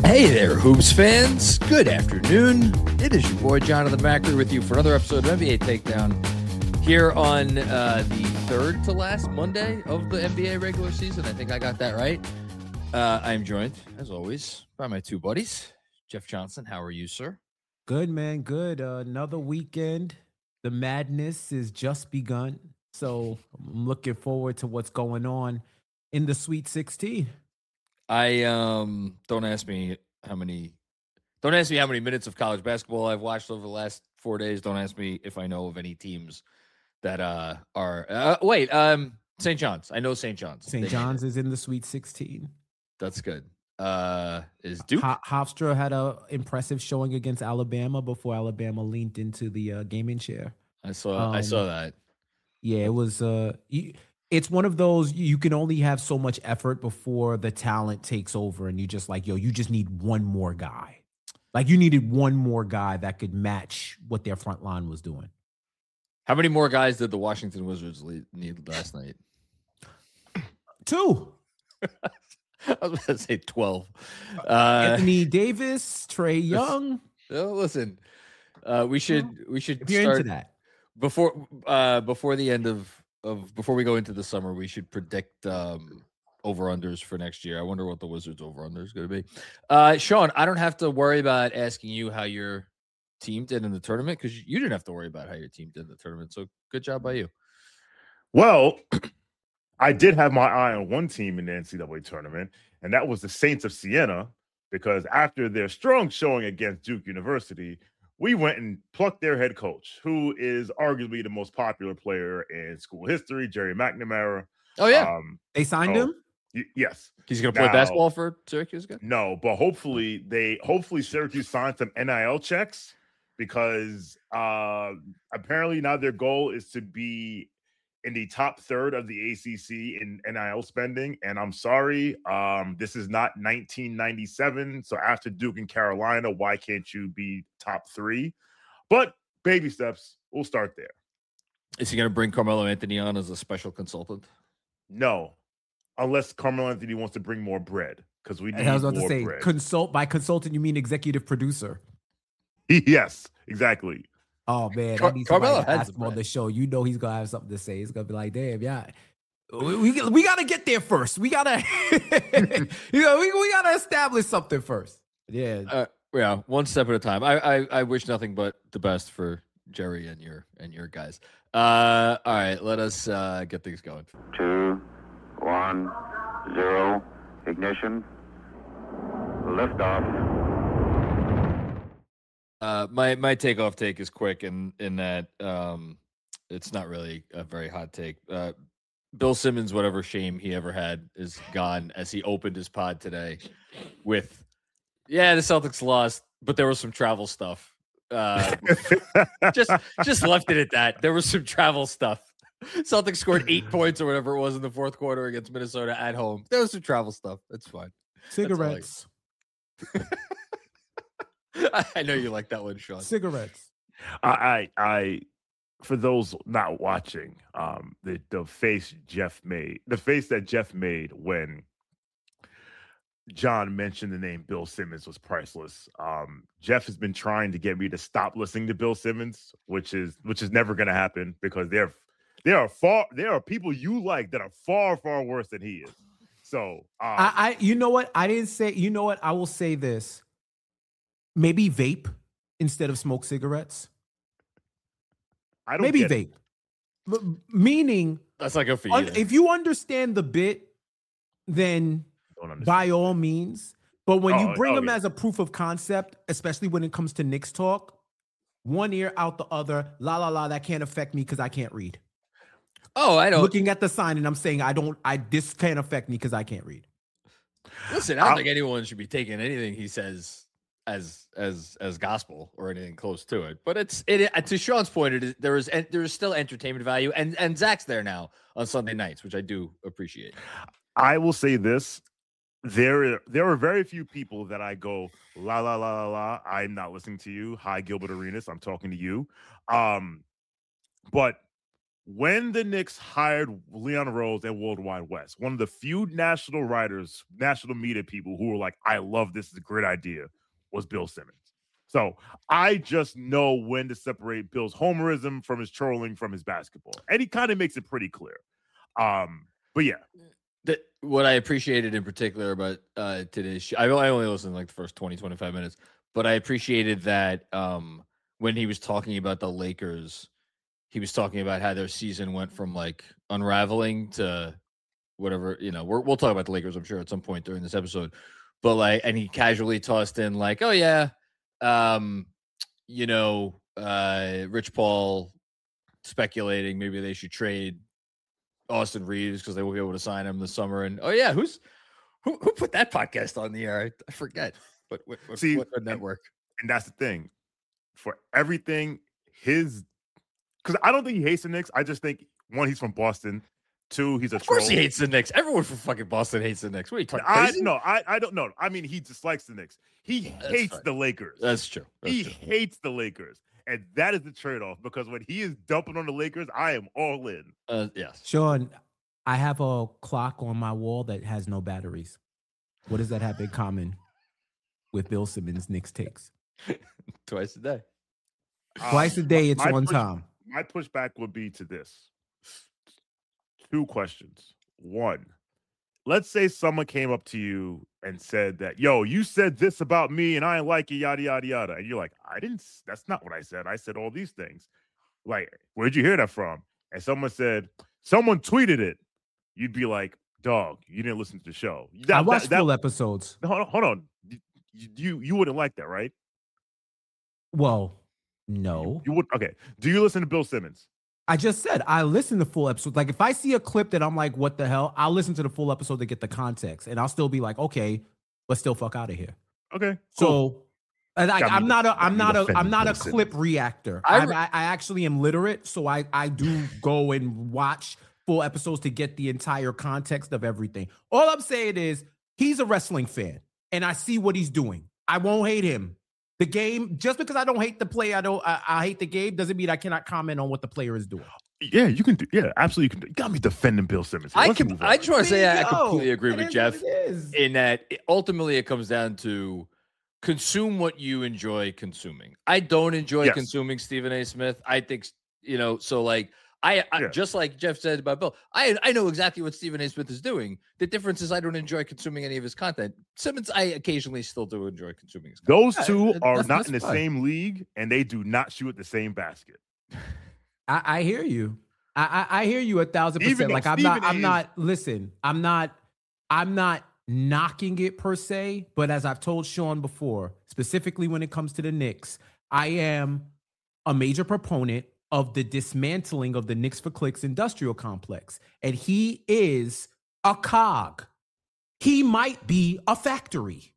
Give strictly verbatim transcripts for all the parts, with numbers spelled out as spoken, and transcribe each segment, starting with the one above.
Hey there, Hoops fans. Good afternoon. It is your boy, Jonathan Macri, with you for another episode of N B A Takedown here on uh, the third to last Monday of the N B A regular season. I think I got that right. Uh, I'm joined, as always, by my two buddies. Jeff Johnson, how are you, sir? Good, man. Good. Uh, another weekend. The madness is just begun. So I'm looking forward to what's going on in the Sweet sixteen. I um don't ask me how many don't ask me how many minutes of college basketball I've watched over the last four days. Don't ask me if I know of any teams that uh are uh, wait, um Saint John's. I know Saint John's. Saint John's is in the Sweet sixteen. That's good. Uh is Duke? Ho- Hofstra had a impressive showing against Alabama before Alabama leaned into the uh, gaming chair. I saw um, I saw that. Yeah, it was uh you, it's one of those, you can only have so much effort before the talent takes over and you just like, yo, you just need one more guy. Like you needed one more guy that could match what their front line was doing. How many more guys did the Washington Wizards need last night? Two. I was going to say twelve. Uh, Anthony Davis, Trae Young. Oh, listen, uh, we should we should if you're start into that. before uh, before the end of Of before we go into the summer, we should predict um, over-unders for next year. I wonder what the Wizards over-under is going to be. Uh, Sean, I don't have to worry about asking you how your team did in the tournament because you didn't have to worry about how your team did in the tournament. So good job by you. Well, I did have my eye on one team in the N C double A tournament, and that was the Saints of Siena, because after their strong showing against Duke University, we went and plucked their head coach, who is arguably the most popular player in school history, Jerry McNamara. Oh, yeah. Um, they signed oh, him? Y- yes. He's going to play now, basketball for Syracuse again? No, but hopefully they hopefully Syracuse signed some N I L checks, because uh, apparently now their goal is to be in the top third of the A C C in N I L spending. And I'm sorry, um, this is not nineteen ninety-seven. So after Duke and Carolina, why can't you be top three? But baby steps, we'll start there. Is he going to bring Carmelo Anthony on as a special consultant? No, unless Carmelo Anthony wants to bring more bread, because we need and I was about more to say, bread. Consult by consultant, you mean executive producer? Yes, exactly. Oh man, Car- I need Carmelo somebody to has ask the him on bread. the show. You know he's gonna have something to say. He's gonna be like, "Damn, yeah, we we, we gotta get there first. We gotta, you know, we we gotta establish something first." Yeah, uh, yeah, one step at a time. I, I I wish nothing but the best for Jerry and your and your guys. Uh, all right, let us uh, get things going. Two, one, zero, ignition, liftoff. Uh, my my takeoff take is quick, in in that um, it's not really a very hot take. Uh, Bill Simmons, whatever shame he ever had, is gone as he opened his pod today with, yeah, the Celtics lost, but there was some travel stuff. Uh, just just left it at that. There was some travel stuff. Celtics scored eight points or whatever it was in the fourth quarter against Minnesota at home. There was some travel stuff. That's fine. cigarettes, I, I know you like that one, Sean. cigarettes. I, I, I, for those not watching, um, the the face Jeff made, the face that Jeff made when John mentioned the name Bill Simmons was priceless. Um, Jeff has been trying to get me to stop listening to Bill Simmons, which is which is never going to happen, because there there are far there are people you like that are far far worse than he is. So um, I, I, you know what? I didn't say. You know what? I will say this. Maybe vape instead of smoke cigarettes. I don't Maybe get vape. M- meaning, That's not good for you. un- if you understand the bit, then Don't understand. by all means. But when you Oh, bring oh, them yeah. as a proof of concept, especially when it comes to Knicks talk, one ear out the other, la la la, that can't affect me because I can't read. Oh, I don't. Looking at the sign and I'm saying I don't, I this can't affect me because I can't read. Listen, I don't I'll- think anyone should be taking anything he says as as as gospel or anything close to it. But it's it to Sean's point. It is, there is there is still entertainment value, and and Zach's there now on Sunday nights, which I do appreciate. I will say this: there there are very few people that I go la la la la la. I'm not listening to you. Hi, Gilbert Arenas. I'm talking to you. Um, but when the Knicks hired Leon Rose at Worldwide West, one of the few national writers, national media people who were like, I love this, is a great idea, was Bill Simmons. So I just know when to separate Bill's homerism from his trolling from his basketball. And he kind of makes it pretty clear. Um, but yeah. The, what I appreciated in particular about uh, today's show, I only listened like the first twenty, twenty-five minutes, but I appreciated that um, when he was talking about the Lakers, he was talking about how their season went from like unraveling to whatever, you know, we're, we'll talk about the Lakers, I'm sure, at some point during this episode. But like, and he casually tossed in like, oh yeah, um, you know, uh, Rich Paul speculating maybe they should trade Austin Reeves because they will be able to sign him this summer. And oh yeah, who's who? Who put that podcast on the air? I, I forget. But what, what, See, what network? And that's the thing. For everything, his because I don't think he hates the Knicks. I just think one, he's from Boston. Two, he's a of course troll. he hates the Knicks. Everyone from fucking Boston hates the Knicks. What are you talking? I crazy? no, I I don't know. I mean, he dislikes the Knicks. He That's hates fine. the Lakers. That's true. That's he true. hates the Lakers, and that is the trade-off. Because when he is dumping on the Lakers, I am all in. Uh, yes. Sean, I have a clock on my wall that has no batteries. What does that have in common with Bill Simmons' Knicks takes? Twice a day. Twice a day, it's my one push- time. My pushback would be to this. Two questions. One, let's say someone came up to you and said that, yo, you said this about me and I ain't like it, yada, yada, yada. And you're like, I didn't, that's not what I said. I said all these things. Like, where'd you hear that from? And someone said, someone tweeted it. You'd be like, dog, you didn't listen to the show. That, I watched that, full that, episodes. hold on, hold on. You, you, you wouldn't like that, right? Well, no. You would, okay. Do you listen to Bill Simmons? I just said I listen to full episodes. Like if I see a clip that I'm like, what the hell? I'll listen to the full episode to get the context. And I'll still be like, okay, let's still fuck out of here. Okay. Cool. So and I, Got me I'm not a got I'm me not a defending I'm not a Bill clip Simmons. reactor. I I, re- I I actually am literate, so I I do go and watch full episodes to get the entire context of everything. All I'm saying is he's a wrestling fan, and I see what he's doing. I won't hate him. The game, just because I don't hate the play, I don't I, I hate the game, doesn't mean I cannot comment on what the player is doing. Yeah, you can do. Yeah, absolutely. You can do. You got me defending Bill Simmons. I Let's can. move on. I just want to say I, I Yo, completely agree it with is Jeff what it is. in that it, ultimately it comes down to consume what you enjoy consuming. I don't enjoy Yes. consuming Stephen A. Smith. I think you know. So like I, I Yeah. just like Jeff said about Bill. I I know exactly what Stephen A. Smith is doing. The difference is I don't enjoy consuming any of his content. Simmons, I occasionally still do enjoy consuming his content. Those two Yeah, are that's- not that's in the fine. same league, and they do not shoot at the same basket. I, I hear you. I, I I hear you a thousand Even percent. though Like I'm Stephen not. I'm is- not. Listen. I'm not. I'm not knocking it per se. But as I've told Sean before, specifically when it comes to the Knicks, I am a major proponent of the dismantling of the Knicks for Clicks industrial complex, and he is a cog. He might be a factory.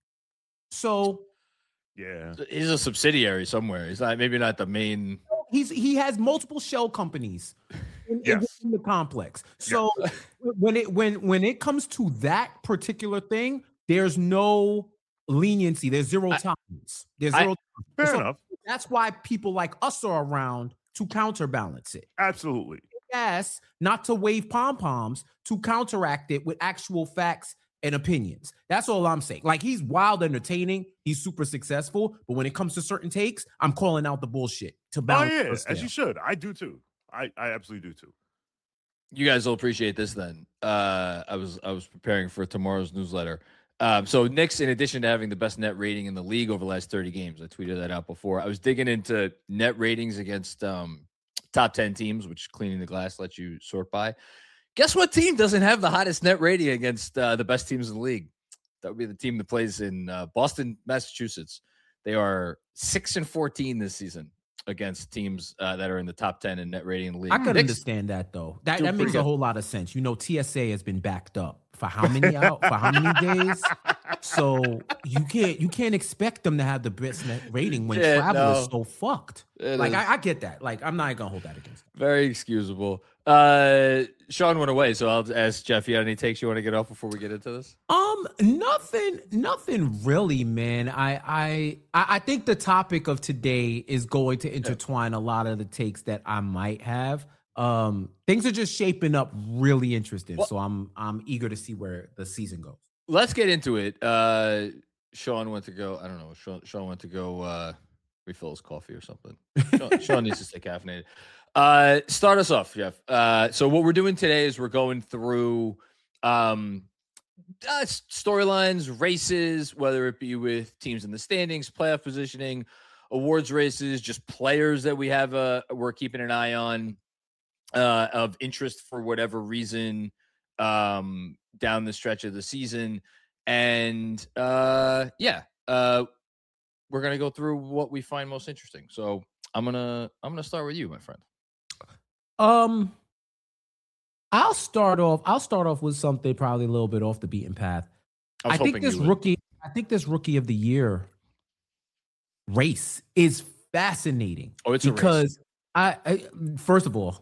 So Yeah. He's a subsidiary somewhere. He's not maybe not the main. he's he has multiple shell companies in, in- Yes. in the complex. So when it when when it comes to that particular thing, there's no leniency. There's zero I- tolerance. There's I- zero. Fair So enough. that's why people like us are around to counterbalance it. Absolutely. Yes, not to wave pom poms, to counteract it with actual facts and opinions. That's all I'm saying. Like he's wild entertaining, he's super successful, but when it comes to certain takes, I'm calling out the bullshit to Oh balance. yeah, the as scale. you should. I do too. I, I absolutely do too. You guys will appreciate this then. Uh, I was I was preparing for tomorrow's newsletter. Um, so Knicks, in addition to having the best net rating in the league over the last thirty games, I tweeted that out before. I was digging into net ratings against um, top ten teams, which Cleaning the Glass lets you sort by. Guess what team doesn't have the hottest net rating against uh, the best teams in the league? That would be the team that plays in uh, Boston, Massachusetts. They are six and fourteen this season against teams uh, that are in the top ten in net rating in the league. I could Knicks- understand that though. That Doing that makes pretty a good. whole lot of sense. You know, T S A has been backed up for how many out for how many days? So you can't you can't expect them to have the best net rating when Yeah, travel is no. so fucked. It Like is. I, I get that. Like I'm not gonna hold that against them. Very excusable. Uh, Sean went away, so I'll ask Jeff. You got any takes you want to get off before we get into this? Um, nothing, nothing really, man. I, I, I I think the topic of today is going to intertwine a lot of the takes that I might have. Um, things are just shaping up really interesting. Well, so I'm I'm eager to see where the season goes. Let's get into it. Uh, Sean went to go. I don't know. Sean, Sean went to go uh, refill his coffee or something. Sean, Sean needs to stay caffeinated. Uh, start us off, Jeff. Uh, so what we're doing today is we're going through um, uh, storylines, races, whether it be with teams in the standings, playoff positioning, awards races, just players that we have. Uh, we're keeping an eye on uh, of interest for whatever reason um, down the stretch of the season. And uh, yeah, uh, we're going to go through what we find most interesting. So I'm going to, I'm going to start with you, my friend. Um, I'll start off. I'll start off with something probably a little bit off the beaten path. I, I think this rookie. I think this rookie of the year race is fascinating. Oh, it's because a race. I, I first of all,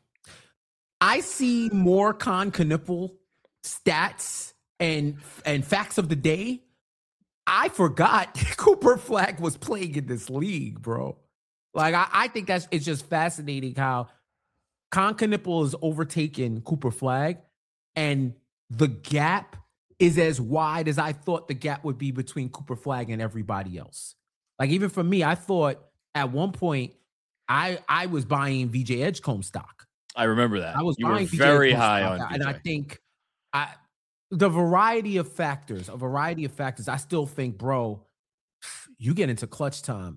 I see more Con Knueppel stats and and facts of the day. I forgot Cooper Flagg was playing in this league, bro. Like I, I think that's it's just fascinating how Con Knueppel is overtaken Cooper Flagg, and the gap is as wide as I thought the gap would be between Cooper Flagg and everybody else. Like even for me, I thought at one point I I was buying V J Edgecombe stock. I remember that. I was you buying were very high stock, on V J. And I think I the variety of factors, a variety of factors, I still think, bro, you get into clutch time.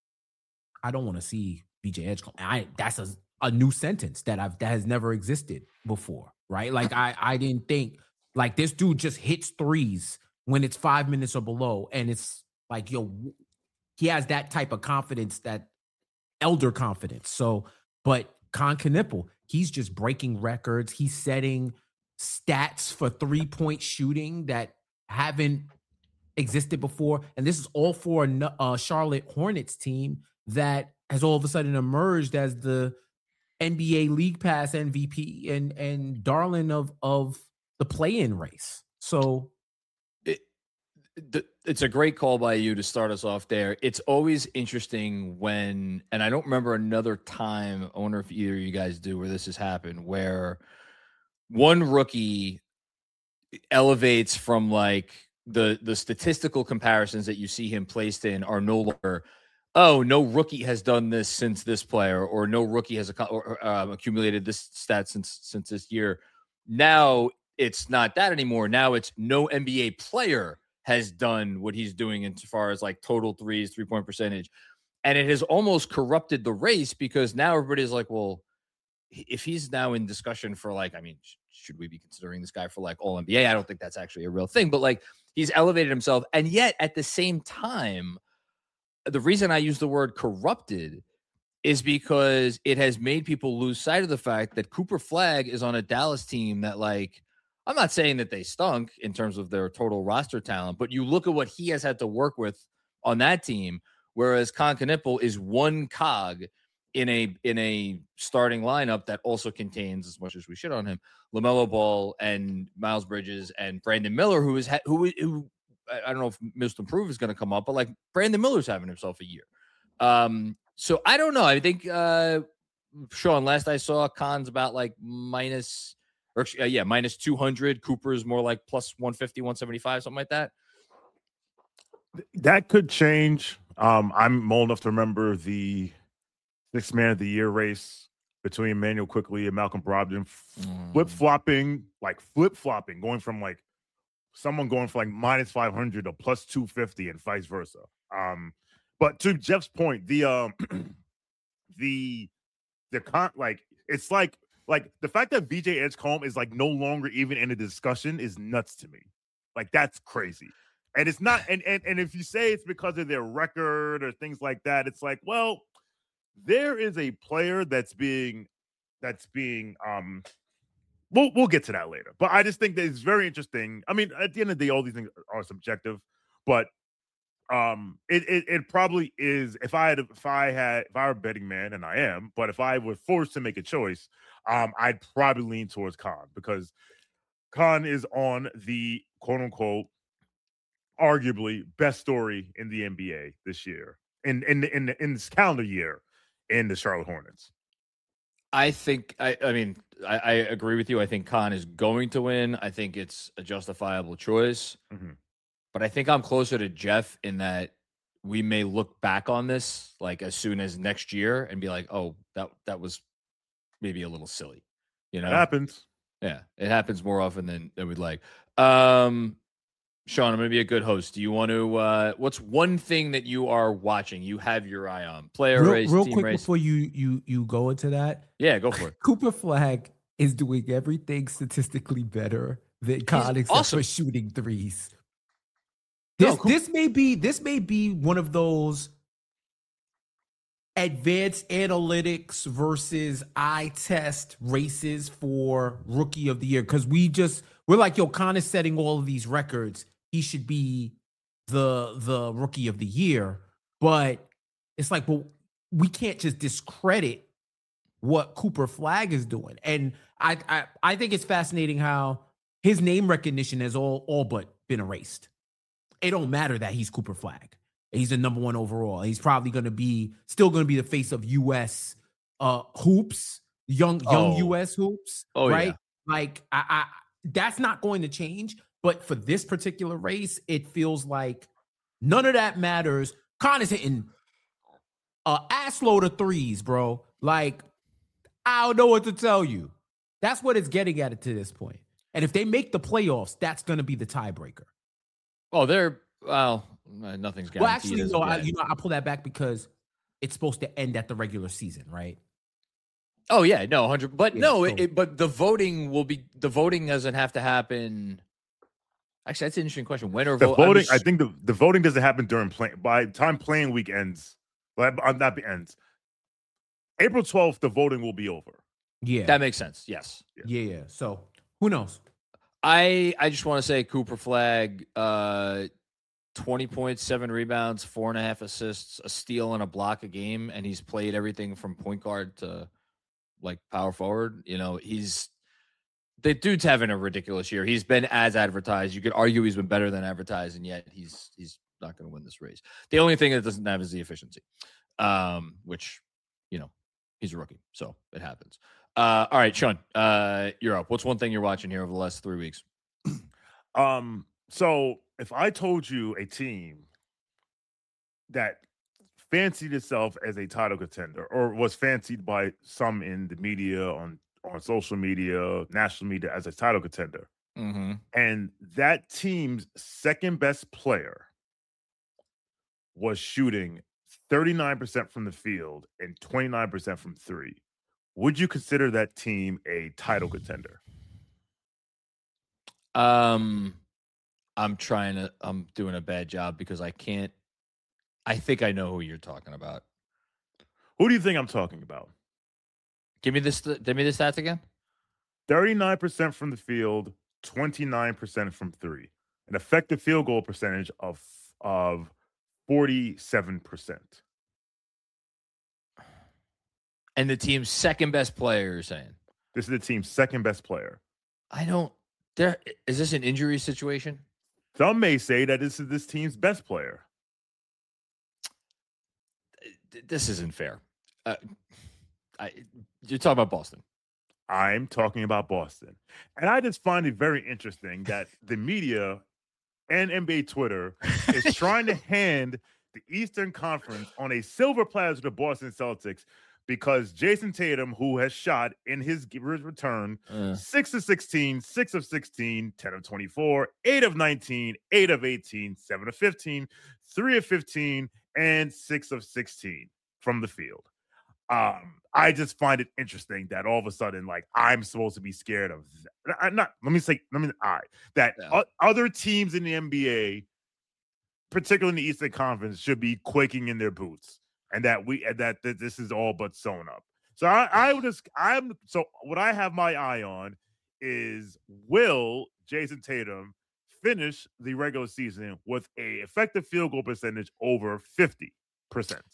I don't want to see V J Edgecombe. I that's a a new sentence that I've that has never existed before, right? Like I I didn't think like this dude just hits threes when it's five minutes or below, and it's like yo, he has that type of confidence, that elder confidence. So, but Con Knueppel, he's just breaking records. He's setting stats for three point shooting that haven't existed before, and this is all for a uh, Charlotte Hornets team that has all of a sudden emerged as the N B A League Pass M V P and and darling of of the play-in race. So it, the, it's a great call by you to start us off there. It's always interesting when, and I don't remember another time, I wonder if either of you guys do, where this has happened, where one rookie elevates from like the the statistical comparisons that you see him placed in are no longer, oh, no rookie has done this since this player, or no rookie has or, um, accumulated this stat since since this year. Now it's not that anymore. Now it's no N B A player has done what he's doing as far as like total threes, three-point percentage. And it has almost corrupted the race because now everybody's like, well, if he's now in discussion for like, I mean, sh- should we be considering this guy for like all N B A? I don't think that's actually a real thing, but like he's elevated himself. And yet at the same time, the reason I use the word corrupted is because it has made people lose sight of the fact that Cooper Flagg is on a Dallas team that, like, I'm not saying that they stunk in terms of their total roster talent, but you look at what he has had to work with on that team, whereas Con Knueppel is one cog in a in a starting lineup that also contains, as much as we shit on him, LaMelo Ball and Miles Bridges and Brandon Miller, who is who who. I don't know if Most Improved is going to come up, but like Brandon Miller's having himself a year. Um, so I don't know. I think, uh, Sean, last I saw, Con's about like minus, or uh, yeah, minus two hundred. Cooper's more like plus one fifty, one seventy-five, something like that. That could change. Um, I'm old enough to remember the sixth man of the year race between Emmanuel Quickley and Malcolm Brogdon, Mm. flip-flopping, like flip-flopping, going from like someone going for like minus five hundred to plus two fifty and vice versa. Um, but to Jeff's point, the um, the the con like it's like like the fact that V J Edgecombe is like no longer even in a discussion is nuts to me. Like that's crazy. And it's not, and and and if you say it's because of their record or things like that, it's like, well, there is a player that's being that's being um We'll, we'll get to that later. But I just think that it's very interesting. I mean, at the end of the day, all these things are subjective, but um, it, it it probably is. If I had, if I had, if I were a betting man, and I am, but if I were forced to make a choice, um, I'd probably lean towards Con because Con is on the quote unquote, arguably best story in the N B A this year, in in in in this calendar year, in the Charlotte Hornets. I think I, I mean I, I agree with you. I think Khan is going to win. I think it's a justifiable choice. Mm-hmm. But I think I'm closer to Jeff in that we may look back on this like as soon as next year and be like, oh, that that was maybe a little silly. You know, It happens. Yeah, it happens more often than, than we'd like. Um, Sean, I'm going to be a good host. Do you want to? Uh, what's one thing that you are watching? You have your eye on player Real, race, real team quick race. before you you you go into that. Yeah, go for it. Cooper Flag is doing everything statistically better than Khan, except awesome. for shooting threes. No, This Coop- this may be this may be one of those advanced analytics versus eye test races for rookie of the year, because we just we're like, yo, Khan is setting all of these records. He should be the the rookie of the year. But it's like, well, we can't just discredit what Cooper Flag is doing. And I I, I think it's fascinating how his name recognition has all all but been erased. It don't matter that he's Cooper Flag. He's the number one overall. He's probably going to be still going to be the face of U S uh, hoops, young young Oh. U S hoops, Oh, right? yeah. Like I, I, that's not going to change. But for this particular race, it feels like none of that matters. Khan is hitting a ass load of threes, bro. Like I don't know what to tell you. That's what it's getting at it to this point. And if they make the playoffs, that's going to be the tiebreaker. Oh, they're well, nothing's guaranteed. Well, actually, as no. of I, yet. you know, I pull that back because it's supposed to end at the regular season, right? Oh yeah, no, hundred. But Yeah, no, so- it, it, but the voting will be. The voting doesn't have to happen. Actually, that's an interesting question. When are The vo- I'm voting, just- I think the, the voting doesn't happen during play. By the time playing week ends, well, not the ends. April twelfth, the voting will be over. Yeah, that makes sense. Yes. yeah, yeah. So who knows? I I just want to say Cooper Flag, uh, twenty points, seven rebounds, four and a half assists, a steal, and a block a game, and he's played everything from point guard to like power forward. You know, he's the dude's having a ridiculous year. He's been as advertised. You could argue he's been better than advertised, and yet he's he's not going to win this race. The only thing that doesn't have is the efficiency, um, which you know he's a rookie, so it happens. Uh, all right, Sean, uh, you're up. What's one thing you're watching here over the last three weeks? Um, so if I told you a team that fancied itself as a title contender or was fancied by some in the media, on, on social media, national media as a title contender, Mm-hmm. and that team's second best player was shooting thirty-nine percent from the field and twenty-nine percent from three, would you consider that team a title contender? Um, I'm trying to. I'm doing a bad job because I can't. I think I know who you're talking about. Who do you think I'm talking about? Give me this. Give me the stats again. thirty-nine percent from the field, twenty-nine percent from three. An effective field goal percentage of of forty-seven percent. And the team's second best player. You're saying? This is the team's second best player. I don't. There is this an injury situation? Some may say that this is this team's best player. This isn't fair. Uh, I, you're talking about Boston. I'm talking about Boston. And I just find it very interesting that the media and N B A Twitter is trying to hand the Eastern Conference on a silver platter to the Boston Celtics because Jason Tatum, who has shot in his return Uh, six of sixteen, six of sixteen, ten of twenty-four, eight of nineteen, eight of eighteen, seven of fifteen, three of fifteen, and six of sixteen from the field. Um, I just find it interesting that all of a sudden, like, I'm supposed to be scared of that. I'm not, let me say, let me, I, that Yeah. o- other teams in the N B A, particularly in the Eastern Conference, should be quaking in their boots, and that we, and that, that this is all but sewn up. So I, I would just, I'm, so what I have my eye on is, will Jason Tatum finish the regular season with a effective field goal percentage over fifty percent?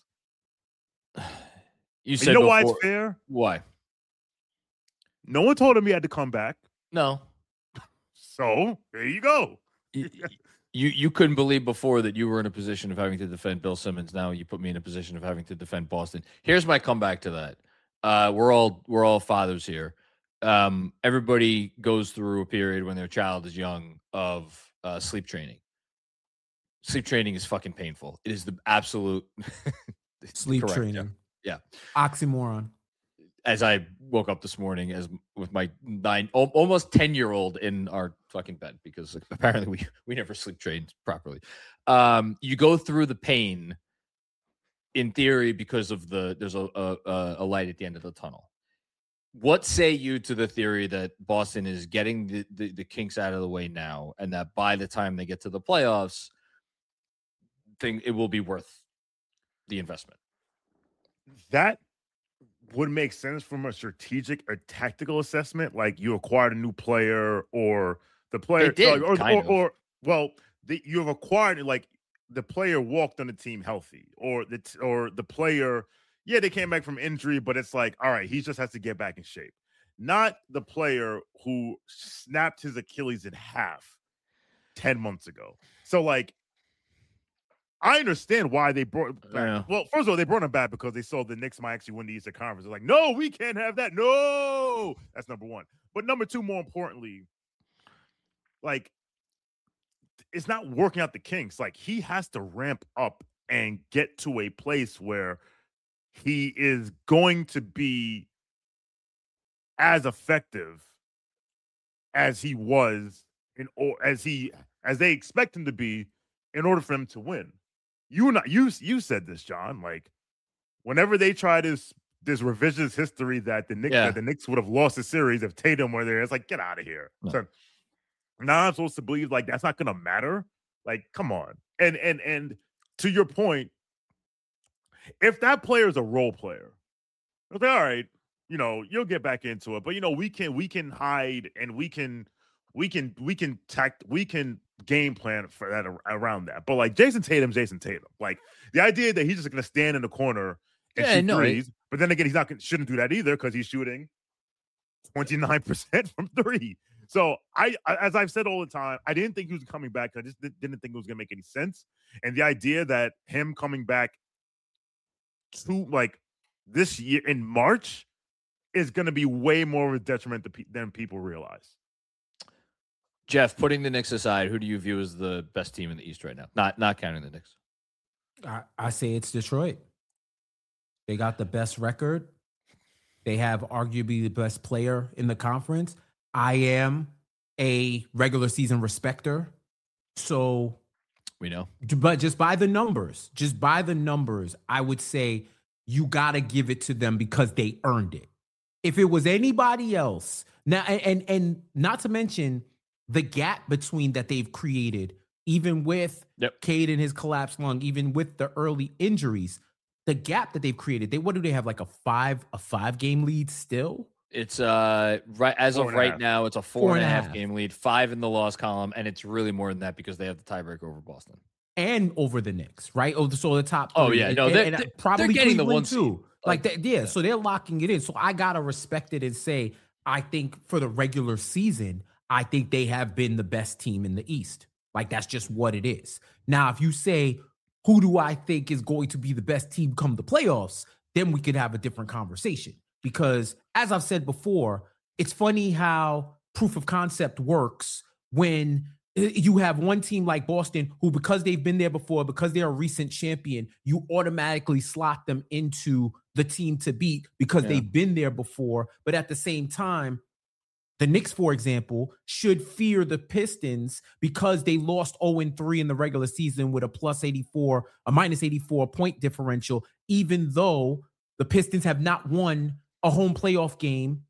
you And said you know why before- it's fair? Why? No one told him he had to come back. No. So there you go. you, you you couldn't believe before that you were in a position of having to defend Bill Simmons. Now you put me in a position of having to defend Boston. Here's my comeback to that. uh, we're all we're all fathers here. Um, everybody goes through a period when their child is young of uh, sleep training. Sleep training is fucking painful. It is the absolute sleep correct, training. Yeah. Oxymoron. As I woke up this morning as with my nine, almost ten year old in our fucking bed, because apparently we, we never sleep trained properly. Um, you go through the pain in theory because of the, there's a, a, a light at the end of the tunnel. What say you to the theory that Boston is getting the, the, the kinks out of the way now, and that by the time they get to the playoffs, thing it will be worth the investment? That would make sense from a strategic or tactical assessment. Like you acquired a new player, or the player, did, or, kind or, of. or well, the, you have acquired, like the player walked on the team healthy, or the or the player, yeah, they came back from injury, but it's like, all right, he just has to get back in shape. Not the player who snapped his Achilles in half ten months ago. So like, I understand why they brought back. Yeah. Well, first of all, they brought him back because they saw the Knicks might actually win the Eastern Conference. They're like, no, we can't have that. No, that's number one. But number two, more importantly, like, it's not working out the kinks. Like, he has to ramp up and get to a place where he is going to be as effective as he was in, or as he as they expect him to be, in order for him to win. You not you you said this, John. Like, whenever they try this this revisionist history that the Knicks Yeah. that the Knicks would have lost a series if Tatum were there, it's like, get out of here. No. So now I'm supposed to believe like that's not gonna matter. Like, come on. And and and to your point, if that player is a role player, okay, all right, you know, you'll get back into it. But you know, we can we can hide and we can we can we can tact we can game plan for that around that. But like Jason Tatum's Jason Tatum. Like the idea that he's just gonna stand in the corner and Yeah, shoot no, threes, but then again, he's not gonna shouldn't do that either because he's shooting twenty-nine percent from three. So I, as I've said all the time, I didn't think he was coming back. I just didn't think it was gonna make any sense. And the idea that him coming back to like this year in March is gonna be way more of a detriment to pe- than people realize. Jeff, putting the Knicks aside, who do you view as the best team in the East right now? Not not counting the Knicks. I, I say it's Detroit. They got the best record. They have arguably the best player in the conference. I am a regular season respecter. So We know. but just by the numbers, just by the numbers, I would say you got to give it to them because they earned it. If it was anybody else, now and, and and not to mention the gap between that they've created, even with Yep. Cade and his collapsed lung, even with the early injuries, the gap that they've created, they what do they have, like a five a five game lead still? It's uh right as Four of and a right half. now, it's a four, and a half, game lead, five in the loss column, and it's really more than that because they have the tiebreaker over Boston. And over the Knicks, right? Oh, so the top. Oh, three. yeah. And- No, and- they're- and they're- probably they're getting the Cleveland one too. seed. Like, Like, that, yeah, so they're locking it in. So I gotta respect it and say, I think for the regular season, I think they have been the best team in the East. Like, that's just what it is. Now, if you say, who do I think is going to be the best team come the playoffs, then we could have a different conversation. Because as I've said before, it's funny how proof of concept works when you have one team like Boston who, because they've been there before, because they're a recent champion, you automatically slot them into the team to beat because Yeah. they've been there before. But at the same time, the Knicks, for example, should fear the Pistons because they lost oh and three in the regular season with a plus eighty-four, a minus eighty-four point differential, even though the Pistons have not won a home playoff game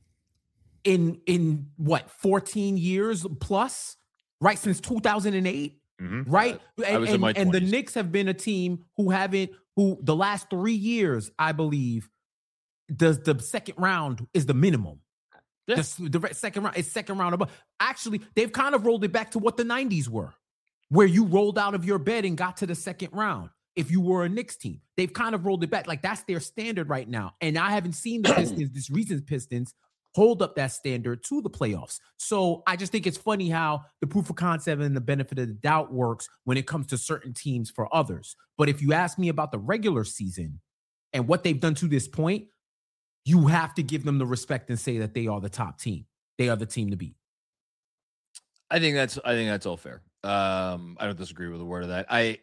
in, in what, fourteen years plus, right? Since two thousand eight, Mhm. right? I And, was in and, my and the twenties. Knicks have been a team who haven't, who the last three years, I believe, the, the second round is the minimum. Yeah. The, s- the re- second round is second round above. Actually, they've kind of rolled it back to what the nineties were, where you rolled out of your bed and got to the second round. If you were a Knicks team, they've kind of rolled it back. Like, that's their standard right now. And I haven't seen the Pistons, this recent Pistons, hold up that standard to the playoffs. So I just think it's funny how the proof of concept and the benefit of the doubt works when it comes to certain teams for others. But if you ask me about the regular season and what they've done to this point, you have to give them the respect and say that they are the top team. They are the team to beat. I think that's I think that's all fair. Um, I don't disagree with a word of that. I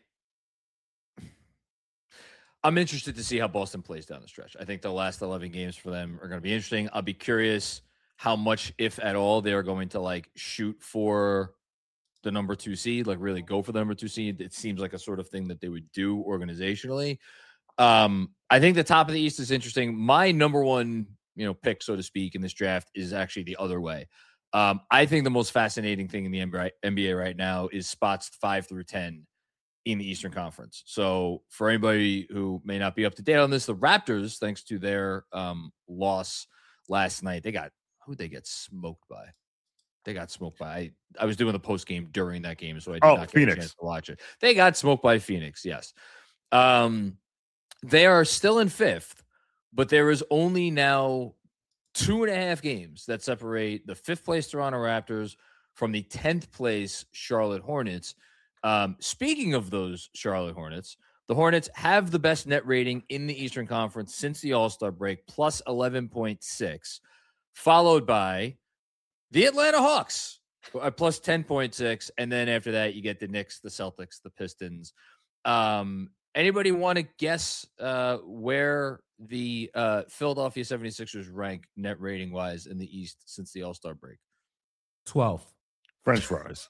I'm interested to see how Boston plays down the stretch. I think the last eleven games for them are going to be interesting. I'll be curious how much, if at all, they are going to like shoot for the number two seed, like really go for the number two seed. It seems like a sort of thing that they would do organizationally. Um, I think the top of the East is interesting. My number one, you know, pick, so to speak, in this draft is actually the other way. Um, I think the most fascinating thing in the N B A right now is spots five through ten in the Eastern Conference. So for anybody who may not be up to date on this, the Raptors, thanks to their um, loss last night, they got, who'd they get smoked by? They got smoked by, I, I was doing the post game during that game, so I did oh, not get Phoenix. a chance to watch it. They got smoked by Phoenix, yes. Um, they are still in fifth, but there is only now two and a half games that separate the fifth place Toronto Raptors from the tenth place Charlotte Hornets. Um, speaking of those Charlotte Hornets, the Hornets have the best net rating in the Eastern Conference since the All-Star break, plus eleven point six, followed by the Atlanta Hawks, plus ten point six. And then after that, you get the Knicks, the Celtics, the Pistons. Um, anybody want to guess uh, where the uh, Philadelphia seventy-sixers rank net rating wise in the East since the All-Star break? twelve. French fries.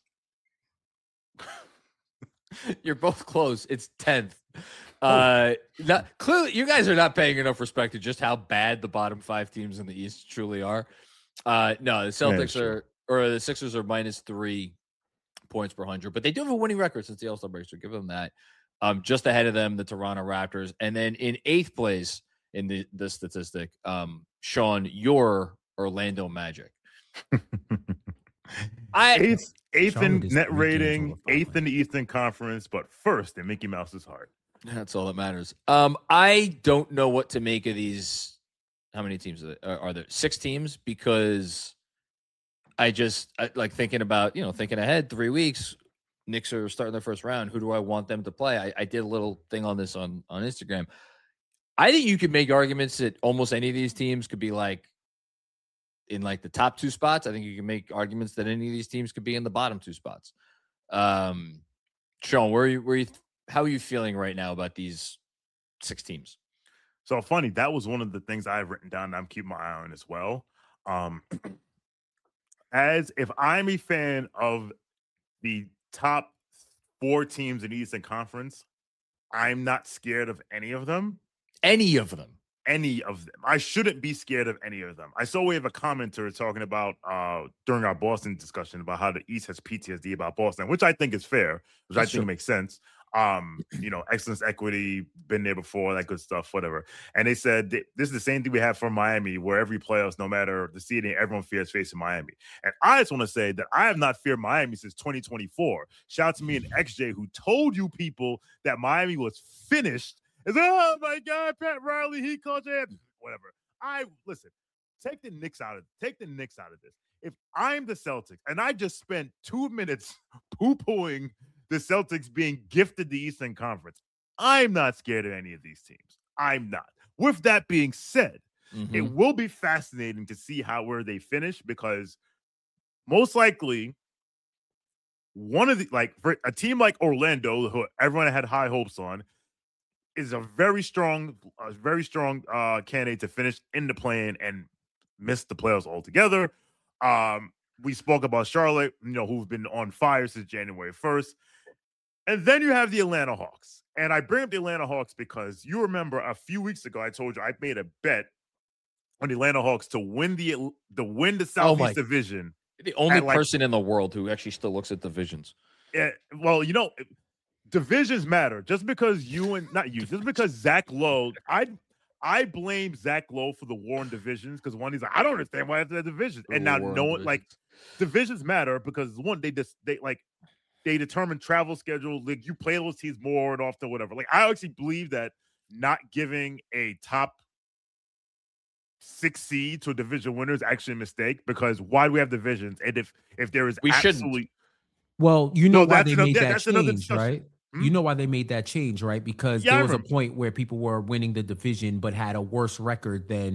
You're both close. It's tenth. Uh, not, clearly, you guys are not paying enough respect to just how bad the bottom five teams in the East truly are. Uh, no, the Celtics yeah, are, or the Sixers are minus three points per hundred, but they do have a winning record since the All-Star break, so give them that. Um, just ahead of them, the Toronto Raptors, and then in eighth place in the the statistic, um, Sean, your Orlando Magic. I eighth, eighth Charlotte in is net three games rating, over five eighth in the Eastern Conference, but first in Mickey Mouse's heart. That's all that matters. Um, I don't know what to make of these. How many teams are there? Are there six teams? Because I just I, like thinking about, you know, thinking ahead three weeks. Knicks are starting their first round. Who do I want them to play? I, I did a little thing on this on, on Instagram. I think you could make arguments that almost any of these teams could be like in like the top two spots. I think you can make arguments that any of these teams could be in the bottom two spots. Um, Sean, where are you, where are you, how are you feeling right now about these six teams? So funny, that was one of the things I've written down and I'm keeping my eye on as well. Um, as if I'm a fan of the top four teams in the Eastern Conference, I'm not scared of any of them. Any of them. Any of them. I shouldn't be scared of any of them. I saw we have a commenter talking about uh, during our Boston discussion about how the East has P T S D about Boston, which I think is fair, which That's I think true. makes sense. Um, you know, excellence, equity, been there before, that good stuff, whatever. And they said this is the same thing we have for Miami, where every playoffs, no matter the seeding, everyone fears facing Miami. And I just want to say that I have not feared Miami since twenty twenty-four. Shout out to me and X J, who told you people that Miami was finished. It's, oh my God, Pat Riley, he called you, whatever. I listen. Take the Knicks out of take the Knicks out of this. If I'm the Celtics and I just spent two minutes poo-pooing the Celtics being gifted the Eastern Conference, I'm not scared of any of these teams. I'm not. With that being said, mm-hmm. it will be fascinating to see how where they finish, because most likely one of the like for a team like Orlando, who everyone had high hopes on, is a very strong, a very strong uh, candidate to finish in the play-in and miss the playoffs altogether. Um, we spoke about Charlotte, you know, who've been on fire since January first. And then you have the Atlanta Hawks. And I bring up the Atlanta Hawks because you remember a few weeks ago, I told you I made a bet on the Atlanta Hawks to win the to win the Southeast oh Division. The only person like, in the world who actually still looks at divisions. Yeah, well, you know, divisions matter. Just because you and not you, just because Zach Lowe, I I blame Zach Lowe for the war in divisions, because one, he's like, I don't understand why it's a division. And now no one like divisions matter because one, they just they like they determine travel schedule. Like you play those teams more and often, whatever. Like I actually believe that not giving a top six seed to a division winner is actually a mistake, because why do we have divisions? And if if there is we absolutely shouldn't. Well, you know no, why they another, made yeah, that change, right? Hmm? You know why they made that change, right? Because yeah, there was a point where people were winning the division but had a worse record than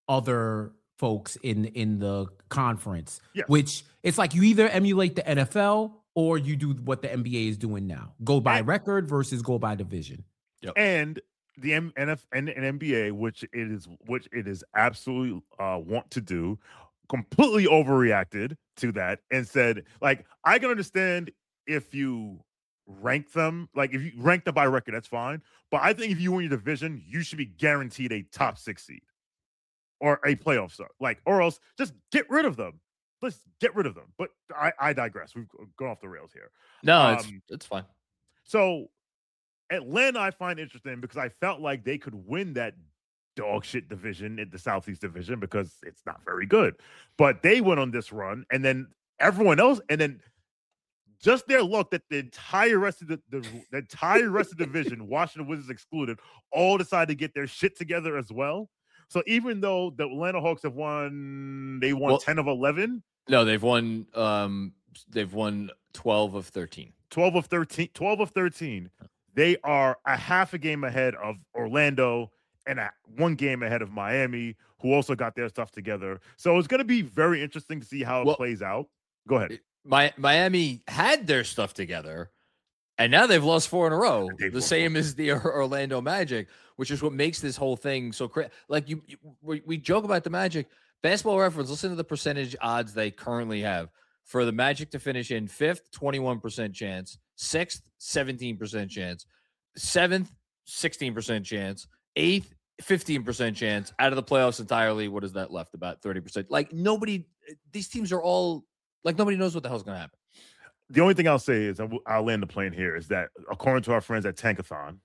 other folks in in the conference. Yes. Which it's like you either emulate the N F L or you do what the N B A is doing now. Go by And- record versus go by division. And the M- N F and, and N B A, which it is, which it is absolutely uh, want to do, completely overreacted to that and said, like, I can understand if you rank them, like if you rank them by record, that's fine. But I think if you win your division, you should be guaranteed a top six seed or a playoff start, like, or else just get rid of them. Let's get rid of them. But I, I digress. We've gone off the rails here. No, it's Um, it's fine. So Atlanta, I find interesting because I felt like they could win that dog shit division in the Southeast Division because it's not very good. But they went on this run, and then everyone else, and then just their luck that the entire rest of the, the, the entire rest of the division, Washington Wizards excluded, all decided to get their shit together as well. So even though the Atlanta Hawks have won, they won Well- ten of eleven. No, they've won. Um, they've won twelve of thirteen. twelve of thirteen, twelve of thirteen. They are a half a game ahead of Orlando and a, one game ahead of Miami, who also got their stuff together. So it's going to be very interesting to see how it Well, plays out. Go ahead. My Miami had their stuff together, and now they've lost four in a row. They've The lost same as the Or- Orlando Magic, which is what makes this whole thing so crazy. Like you, you we, we joke about the Magic. Basketball Reference. Listen to the percentage odds they currently have for the Magic to finish in fifth, twenty-one percent chance; sixth, seventeen percent chance; seventh, sixteen percent chance; eighth, fifteen percent chance. Out of the playoffs entirely, what is that left? About thirty percent. Like nobody, these teams are all like nobody knows what the hell's going to happen. The only thing I'll say is, and I'll land the plane here, is that according to our friends at Tankathon,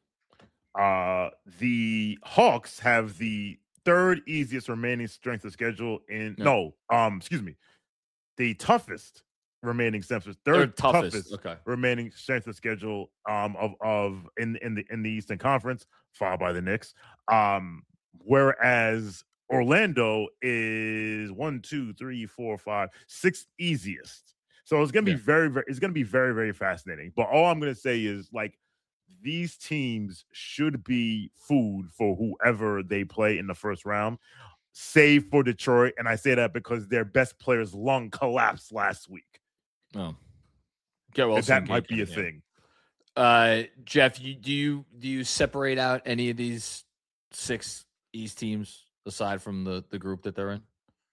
uh, the Hawks have the third easiest remaining strength of schedule in Yeah. no, um, excuse me, the toughest remaining strength, third, Third toughest, toughest. Okay. remaining strength of schedule um of of in in the in the Eastern Conference, followed by the Knicks. Um, whereas Orlando is one, two, three, four, five, sixth easiest. So it's gonna be Yeah. very, very it's gonna be very, very fascinating. But all I'm gonna say is like these teams should be food for whoever they play in the first round, save for Detroit. And I say that because their best player's lung collapsed last week. Oh, get well. And that might be a thing. Uh, Jeff, you do you do you separate out any of these six East teams aside from the the group that they're in?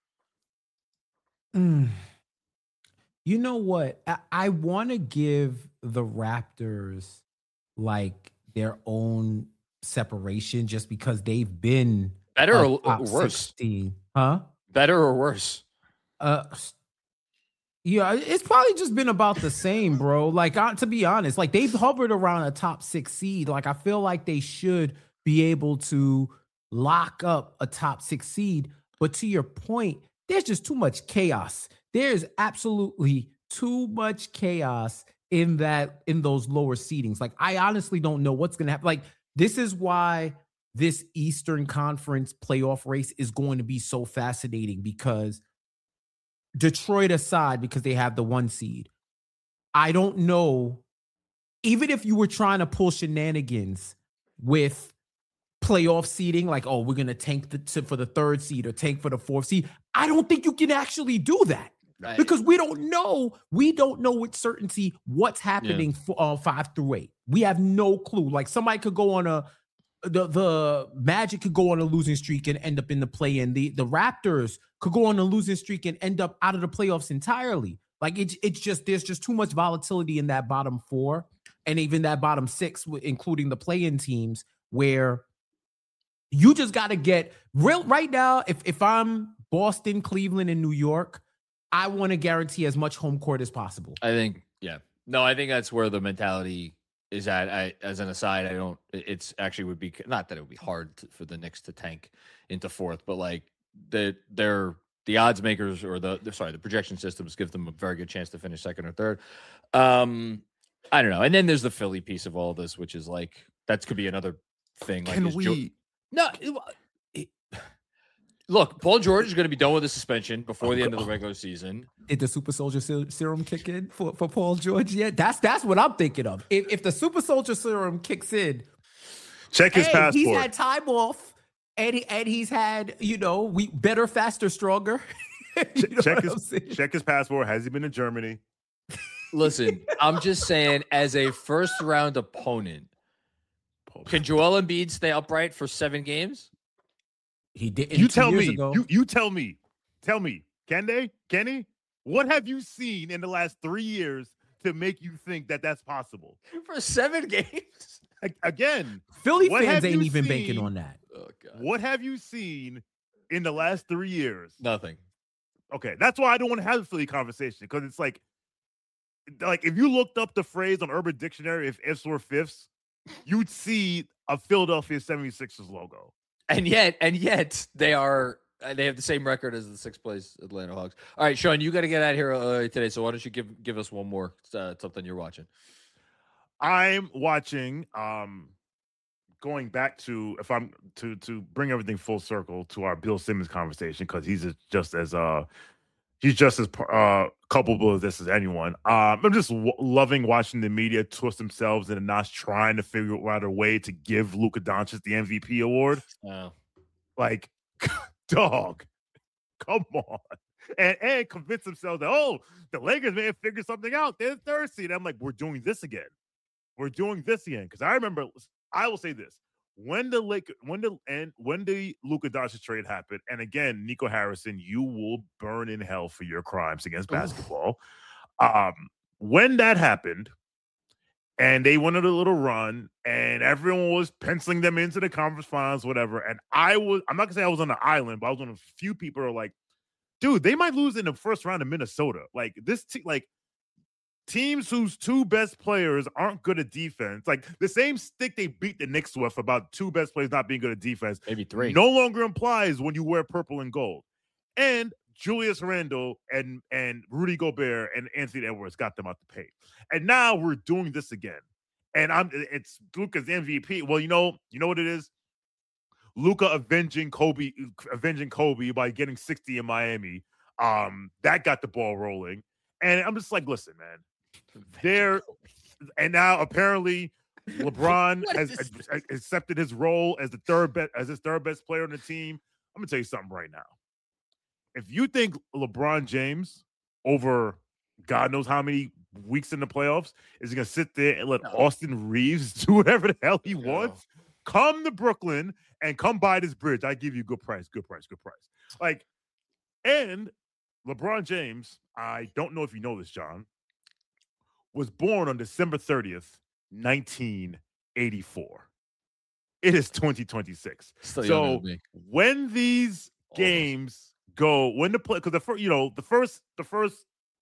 Mm. You know what? I, I want to give the Raptors like their own separation just because they've been Better a or top worse? sixteen. Huh? Better or worse? Uh, yeah, it's probably just been about the same, bro. Like, uh, to be honest, like they've hovered around a top six seed. Like, I feel like they should be able to lock up a top six seed. But to your point, there's just too much chaos. There's absolutely too much chaos in that in those lower seedings. Like, I honestly don't know what's gonna happen. Like, this is why this Eastern Conference playoff race is going to be so fascinating because Detroit aside, because they have the one seed, I don't know, even if you were trying to pull shenanigans with playoff seeding, like, oh, we're going to tank the, to, for the third seed or tank for the fourth seed, I don't think you can actually do that. I- Because we don't know, we don't know with certainty what's happening for uh, five through eight. We have no clue. Like somebody could go on a, the the Magic could go on a losing streak and end up in the play-in. The the Raptors could go on a losing streak and end up out of the playoffs entirely. Like it's it's just there's just too much volatility in that bottom four and even that bottom six, including the play-in teams, where you just got to get real right now. If if I'm Boston, Cleveland, and New York, I want to guarantee as much home court as possible. I think, yeah. No, I think that's where the mentality is at. I, as an aside, I don't, it's actually would be, not that it would be hard to, for the Knicks to tank into fourth, but like the, they're, the odds makers or the, the, sorry, the projection systems give them a very good chance to finish second or third. Um, I don't know. And then there's the Philly piece of all this, which is like, that could be another thing. Like, Can is we? Jo- no, it, it, look, Paul George is going to be done with the suspension before the end of the regular season. Did the Super Soldier ser- Serum kick in for, for Paul George yet? That's that's what I'm thinking of. If, if the Super Soldier Serum kicks in, Check his hey, passport. he's had time off. and he, and he's had, you know, we better, faster, stronger. Ch- check his check his passport. Has he been to Germany? Listen, I'm just saying, as a first round opponent, can Joel Embiid stay upright for seven games? He did. You tell me. Ago. You you tell me. Tell me. Can they? Can he? What have you seen in the last three years to make you think that that's possible for seven games? Again, Philly fans ain't even seen, banking on that. Oh God. What have you seen in the last three years? Nothing. Okay, that's why I don't want to have a Philly conversation, because it's like, like if you looked up the phrase on Urban Dictionary, if ifs were fifths, you'd see a Philadelphia seventy-sixers logo. And yet, and yet they are they have the same record as the sixth place Atlanta Hawks. All right, Sean, you got to get out of here uh, today, so why don't you give give us one more uh, something you're watching? I'm watching. Um, going back to if I'm to to bring everything full circle to our Bill Simmons conversation, because he's just as uh he's just as uh culpable of this as anyone. Um, I'm just w- loving watching the media twist themselves in a notch, trying to figure out a way to give Luka Doncic the M V P award. Oh. Like, dog, come on. And, and convince themselves that, oh, the Lakers may have figured something out. They're third seed. I'm like, we're doing this again. We're doing this again. Because I remember, I will say this. When the Lake, when the and when the Luka Doncic trade happened, and again, Nico Harrison, you will burn in hell for your crimes against basketball. Um, when that happened, and they went on a little run, and everyone was penciling them into the conference finals, whatever. And I was, I'm not gonna say I was on the island, but I was one of a few people who are like, dude, they might lose in the first round of Minnesota. Like this, te- like teams whose two best players aren't good at defense, like the same stick they beat the Knicks with about two best players not being good at defense, maybe three, no longer implies when you wear purple and gold. And Julius Randle and and Rudy Gobert and Anthony Edwards got them out the paint. And now we're doing this again. And I'm it's Luka's M V P. Well, you know, you know what it is? Luka avenging Kobe, avenging Kobe by getting sixty in Miami. Um, that got the ball rolling. And I'm just like, listen, man. There and now apparently LeBron has a, accepted his role as the third best as his third best player on the team. I'm gonna tell you something right now. If you think LeBron James over God knows how many weeks in the playoffs is going to sit there and let no. Austin Reeves do whatever the hell he no. wants, come to Brooklyn and come by this bridge. I give you good price, good price, good price. Like, and LeBron James, I don't know if you know this, John, was born on December thirtieth, nineteen eighty-four. It is twenty twenty-six. Still so when these Almost. games go when the play because the first you know the first the first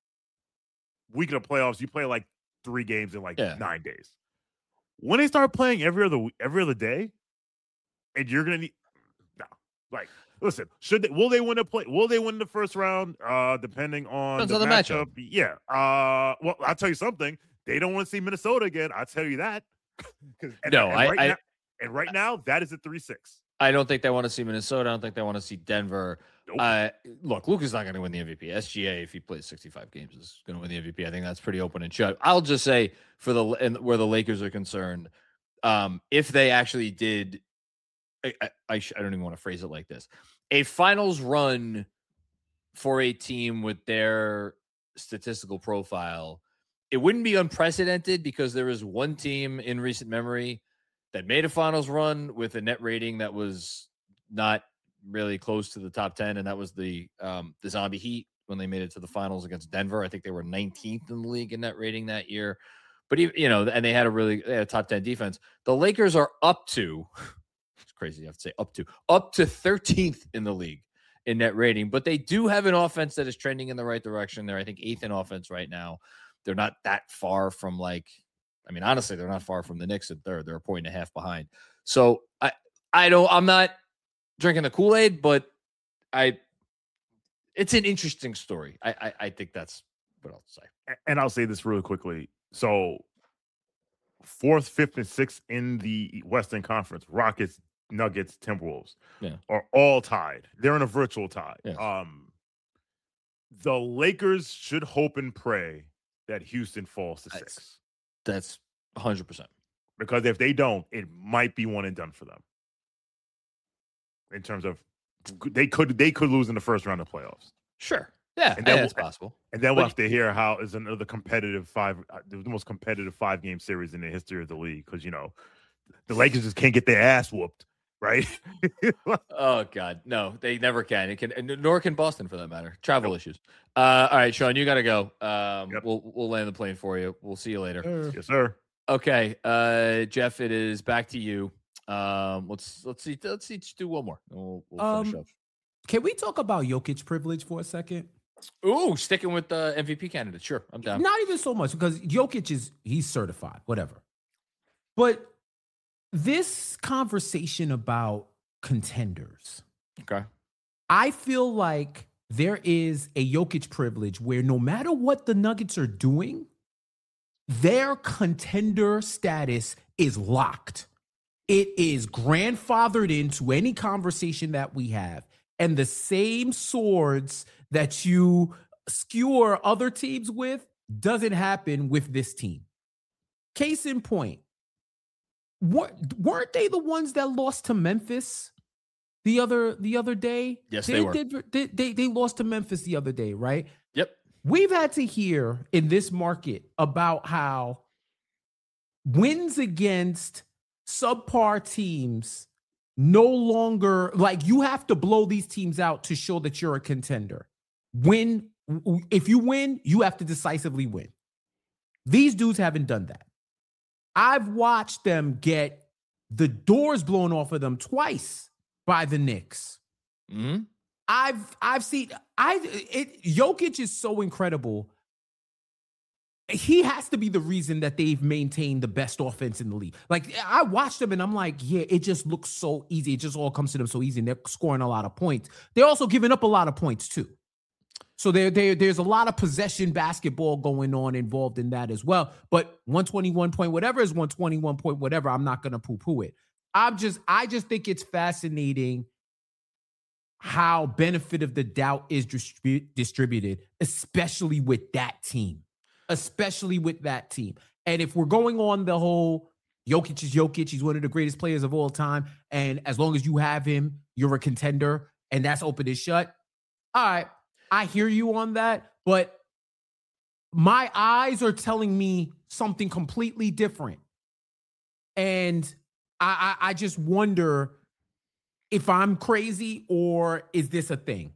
week of the playoffs you play like three games in like yeah. nine days. When they start playing every other every other day, and you're gonna need no like listen should they will they win the play will they win the first round? Uh, depending on the, on the matchup. matchup. Yeah. Uh, well, I'll tell you something. They don't want to see Minnesota again. I'll tell you that. and, no, and I, right I now, and right now that is a three six. I don't think they want to see Minnesota. I don't think they want to see Denver. Nope. Uh, look, Luka's not going to win the M V P. S G A, if he plays sixty-five games, is going to win the M V P. I think that's pretty open and shut. I'll just say for the and where the Lakers are concerned, um, if they actually did, I, I, I, sh- I don't even want to phrase it like this, a finals run for a team with their statistical profile, it wouldn't be unprecedented because there is one team in recent memory that made a finals run with a net rating that was not really close to the top ten, and that was the um, the Zombie Heat when they made it to the finals against Denver. I think they were nineteenth in the league in net rating that year. But, you know, and they had a really they had a top ten defense. The Lakers are up to, it's crazy you have to say up to, up to thirteenth in the league in net rating. But they do have an offense that is trending in the right direction. They're, I think, eighth in offense right now. They're not that far from like, I mean, honestly, they're not far from the Knicks at third. They're a point and a half behind. So I, I don't, I'm not drinking the Kool-Aid, but I, it's an interesting story. I, I, I think that's what I'll say. And I'll say this really quickly. So fourth, fifth, and sixth in the Western Conference, Rockets, Nuggets, Timberwolves yeah. are all tied. They're in a virtual tie. Yes. Um, the Lakers should hope and pray that Houston falls to that's, six. That's one hundred percent. Because if they don't, it might be one and done for them. in terms of they could they could lose in the first round of playoffs. Sure. Yeah, and then it's we'll, possible. And then we'll but, have to hear how is another competitive five, the most competitive five game series in the history of the league. Because you know, the Lakers just can't get their ass whooped, right? Oh God, no, they never can. It can, nor can Boston for that matter. Travel nope. issues. Uh, all right, Sean, you got to go. Um, yep. We'll we'll land the plane for you. We'll see you later. Sure. Yes, sir. Okay, uh, Jeff, it is back to you. Um, let's let's see, let's see, just do one more. We'll, we'll finish um, up. Can we talk about Jokic privilege for a second? Ooh, sticking with the M V P candidate. Sure, I'm down. Not even so much because Jokic is he's certified, whatever. But this conversation about contenders, okay, I feel like there is a Jokic privilege where no matter what the Nuggets are doing, their contender status is locked. It is grandfathered into any conversation that we have. And the same swords that you skewer other teams with doesn't happen with this team. Case in point, what, weren't they the ones that lost to Memphis the other the other day? Yes, they, they were. They, they, they, they lost to Memphis the other day, right? Yep. We've had to hear in this market about how wins against subpar teams no longer, like, you have to blow these teams out to show that you're a contender. Win, if you win, you have to decisively win. These dudes haven't done that. I've watched them get the doors blown off of them twice by the Knicks. Mm-hmm. I've I've seen I it Jokic is so incredible. He has to be the reason that they've maintained the best offense in the league. Like, I watched them and I'm like, yeah, it just looks so easy. It just all comes to them so easy. And they're scoring a lot of points. They're also giving up a lot of points too. So there, there, there's a lot of possession basketball going on involved in that as well. But one twenty-one point whatever is one twenty-one point whatever. I'm not going to poo-poo it. I'm just, I just think it's fascinating how benefit of the doubt is distribu- distributed, especially with that team. Especially with that team. And if we're going on the whole Jokic is Jokic, he's one of the greatest players of all time, and as long as you have him, you're a contender, and that's open and shut. All right, I hear you on that, but my eyes are telling me something completely different. And I, I, I just wonder if I'm crazy or is this a thing?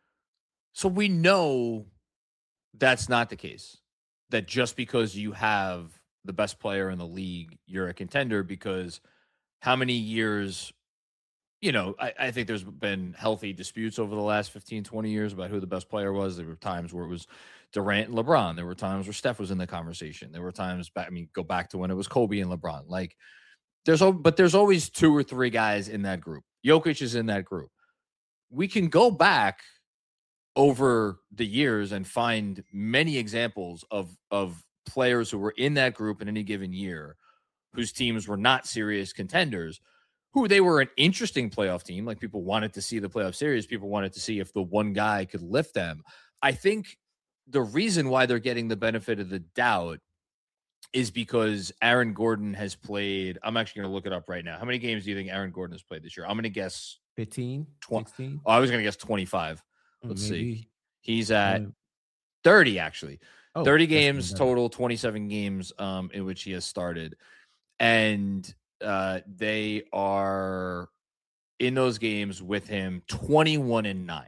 So we know that's not the case. That just because you have the best player in the league, you're a contender, because how many years, you know, I, I think there's been healthy disputes over the last fifteen, twenty years about who the best player was. There were times where it was Durant and LeBron. There were times where Steph was in the conversation. There were times, back, I mean, go back to when it was Kobe and LeBron. Like, there's, but there's always two or three guys in that group. Jokic is in that group. We can go back over the years and find many examples of of players who were in that group in any given year whose teams were not serious contenders, who they were an interesting playoff team. Like, people wanted to see the playoff series. People wanted to see if the one guy could lift them. I think the reason why they're getting the benefit of the doubt is because Aaron Gordon has played. I'm actually going to look it up right now. How many games do you think Aaron Gordon has played this year? I'm going to guess fifteen, twenty, sixteen. Oh, I was going to guess twenty-five. Let's Maybe. see. He's at Yeah. thirty, actually. Oh, thirty that's games even better. total, twenty-seven games um, in which he has started. And uh, they are, in those games with him, twenty-one and nine.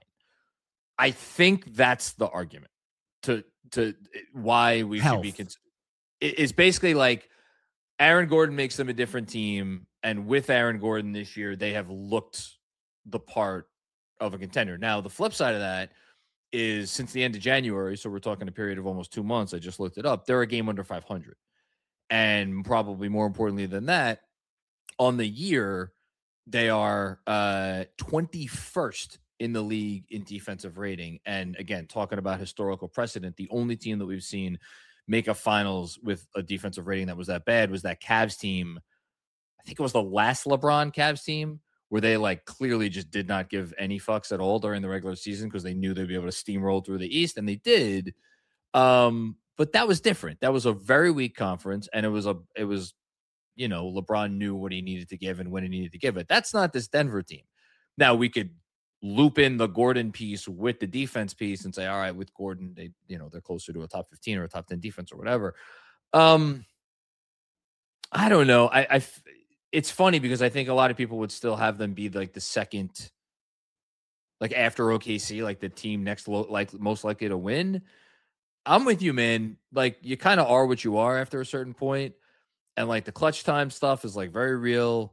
I think that's the argument to to why we Health. should be considered. It's basically like Aaron Gordon makes them a different team. And with Aaron Gordon this year, they have looked the part of a contender. Now, the flip side of that is since the end of January, so we're talking a period of almost two months, I just looked it up, they're a game under five hundred. And probably more importantly than that, on the year, they are uh, twenty-first in the league in defensive rating. And again, talking about historical precedent, the only team that we've seen make a finals with a defensive rating that was that bad was that Cavs team. I think it was the last LeBron Cavs team, where they like clearly just did not give any fucks at all during the regular season because they knew they'd be able to steamroll through the East, and they did. Um, but that was different. That was a very weak conference, and it was a it was, you know, LeBron knew what he needed to give and when he needed to give it. That's not this Denver team. Now we could loop in the Gordon piece with the defense piece and say, all right, with Gordon, they, you know, they're closer to a top fifteen or a top ten defense or whatever. Um, I don't know. I, I, it's funny because I think a lot of people would still have them be like the second, like after O K C, like the team next, lo- like most likely to win. I'm with you, man. Like you kind of are what you are after a certain point. And like the clutch time stuff is like very real.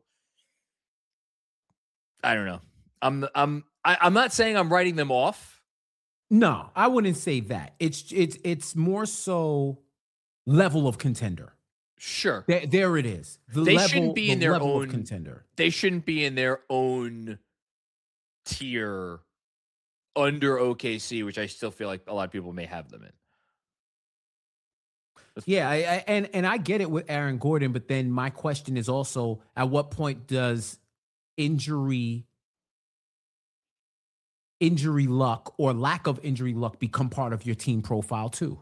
I don't know. I'm, I'm, I, I'm not saying I'm writing them off. No, I wouldn't say that. It's, it's, it's more so level of contender. Sure. There, there it is. The they level, shouldn't be the in their level own of contender. They shouldn't be in their own tier under O K C, which I still feel like a lot of people may have them in. That's yeah, I, I, and and I get it with Aaron Gordon, but then my question is also, at what point does injury, injury luck or lack of injury luck become part of your team profile too?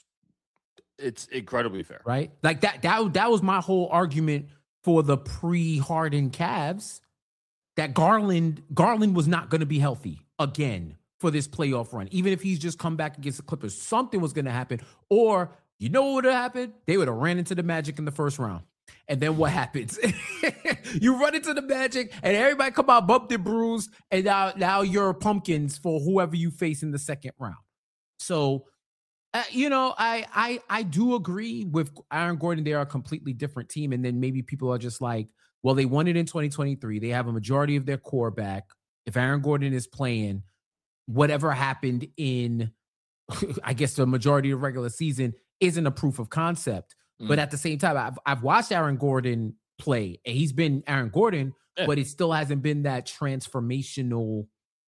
It's incredibly fair, right? Like that. That that was my whole argument for the pre-Harden Cavs. That Garland Garland was not going to be healthy again for this playoff run, even if he's just come back against the Clippers. Something was going to happen, or you know what would have happened? They would have ran into the Magic in the first round. And then what happens? You run into the Magic, and everybody come out bumped and bruised, and now now you're pumpkins for whoever you face in the second round. So. Uh, you know, I I I do agree with Aaron Gordon. They are a completely different team. And then maybe people are just like, well, they won it in twenty twenty-three. They have a majority of their core back. If Aaron Gordon is playing, whatever happened in, I guess, the majority of the regular season isn't a proof of concept. Mm. But at the same time, I've, I've watched Aaron Gordon play, and he's been Aaron Gordon, yeah. but it still hasn't been that transformational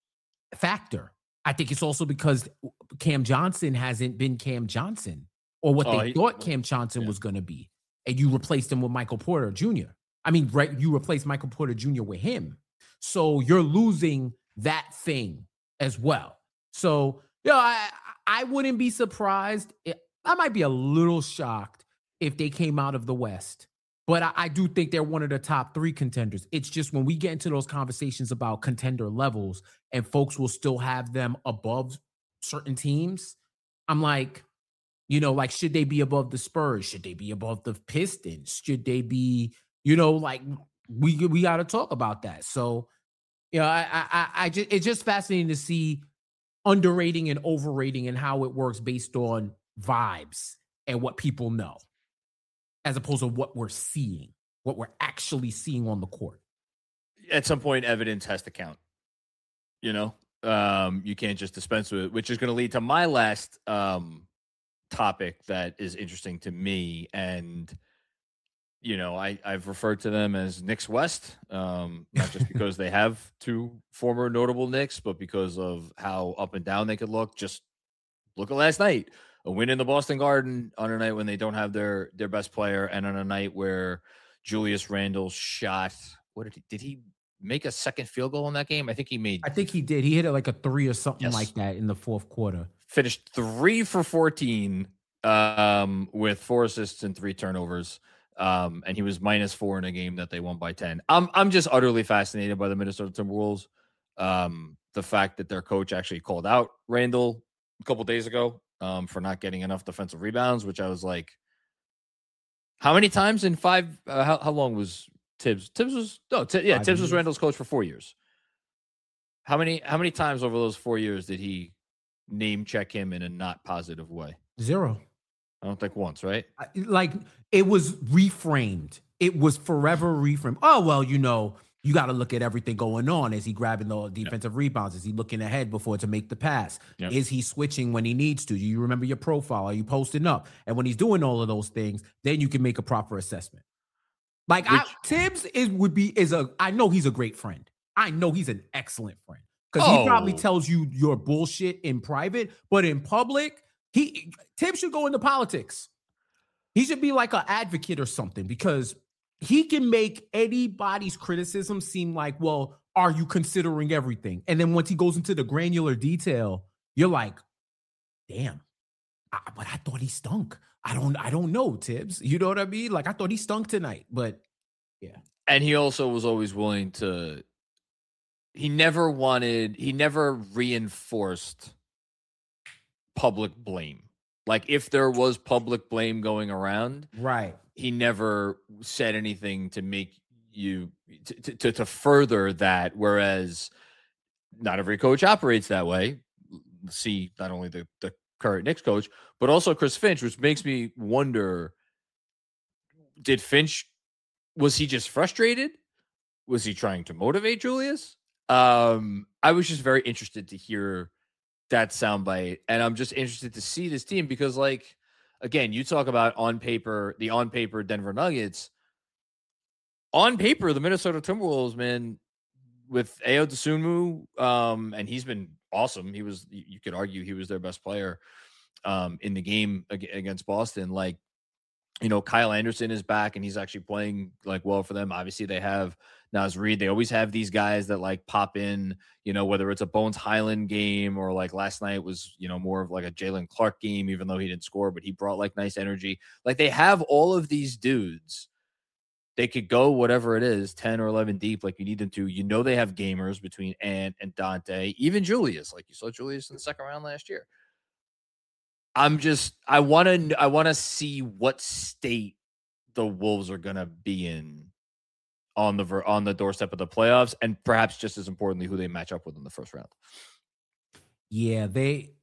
factor. I think it's also because Cam Johnson hasn't been Cam Johnson or what oh, they he, thought Cam Johnson yeah. was going to be. And you replaced him with Michael Porter Junior I mean, right, you replaced Michael Porter Junior with him. So you're losing that thing as well. So, you know, I, I wouldn't be surprised. I might be a little shocked if they came out of the West. But I, I do think they're one of the top three contenders. It's just when we get into those conversations about contender levels and folks will still have them above certain teams, I'm like, you know, like, should they be above the Spurs? Should they be above the Pistons? Should they be, you know, like, we we got to talk about that. So, you know, I, I, I just, it's just fascinating to see underrating and overrating and how it works based on vibes and what people know, as opposed to what we're seeing, what we're actually seeing on the court. At some point, evidence has to count. You know, um, you can't just dispense with it, which is going to lead to my last um, topic that is interesting to me. And, you know, I, I've referred to them as Knicks West, um, not just because they have two former notable Knicks, but because of how up and down they could look. Just look at last night. A win in the Boston Garden on a night when they don't have their their best player, and on a night where Julius Randle shot. What did he did he make a second field goal in that game? I think he made. I think he did. He hit it like a three or something yes. like that in the fourth quarter. Finished three for fourteen um, with four assists and three turnovers, um, and he was minus four in a game that they won by ten. I'm I'm just utterly fascinated by the Minnesota Timberwolves. Um, the fact that their coach actually called out Randle a couple days ago. Um, for not getting enough defensive rebounds, which I was like, how many times in five? Uh, how, how long was Tibbs? Tibbs was no, t- yeah, five Tibbs years. was Randall's coach for four years. How many? How many times over those four years did he name check him in a not positive way? Zero. I don't think once, right? Like, it was reframed. It was forever reframed. Oh well, you know. You got to look at everything going on. Is he grabbing the defensive yep. rebounds? Is he looking ahead before to make the pass? Yep. Is he switching when he needs to? Do you remember your profile? Are you posting up? And when he's doing all of those things, then you can make a proper assessment. Like Which, I, Tibbs is would be is a. I know he's a great friend. I know he's an excellent friend because oh. he probably tells you your bullshit in private, but in public, he Tibbs should go into politics. He should be like an advocate or something because he can make anybody's criticism seem like, well, are you considering everything? And then once he goes into the granular detail, you're like, damn, I, but I thought he stunk. I don't, I don't know, Tibbs. You know what I mean? Like, I thought he stunk tonight, but yeah. And he also was always willing to he never wanted, he never reinforced public blame. Like if there was public blame going around, right, he never said anything to make you to, to, to further that. Whereas not every coach operates that way. See, not only the, the current Knicks coach, but also Chris Finch, which makes me wonder, did Finch, was he just frustrated? Was he trying to motivate Julius? Um, I was just very interested to hear that soundbite, and I'm just interested to see this team because, like, again, you talk about on paper, the on paper Denver Nuggets. On paper, the Minnesota Timberwolves, man, with Ayo Dosunmu, um, and he's been awesome. He was, you could argue, he was their best player um, in the game against Boston. Like, you know, Kyle Anderson is back, and he's actually playing like well for them. Obviously, they have Naz Reid. They always have these guys that like pop in, you know, whether it's a Bones Highland game or like last night was, you know, more of like a Jalen Clark game, even though he didn't score, but he brought like nice energy. Like they have all of these dudes. They could go whatever it is, ten or eleven deep, like you need them to. You know, they have gamers between Ant and Dante, even Julius. Like you saw Julius in the second round last year. I'm just, I want to, I want to see what state the Wolves are going to be in on the on the doorstep of the playoffs, and perhaps just as importantly, who they match up with in the first round. Yeah, they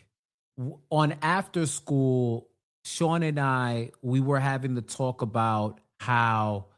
on after school, Sean and I, we were having to talk about how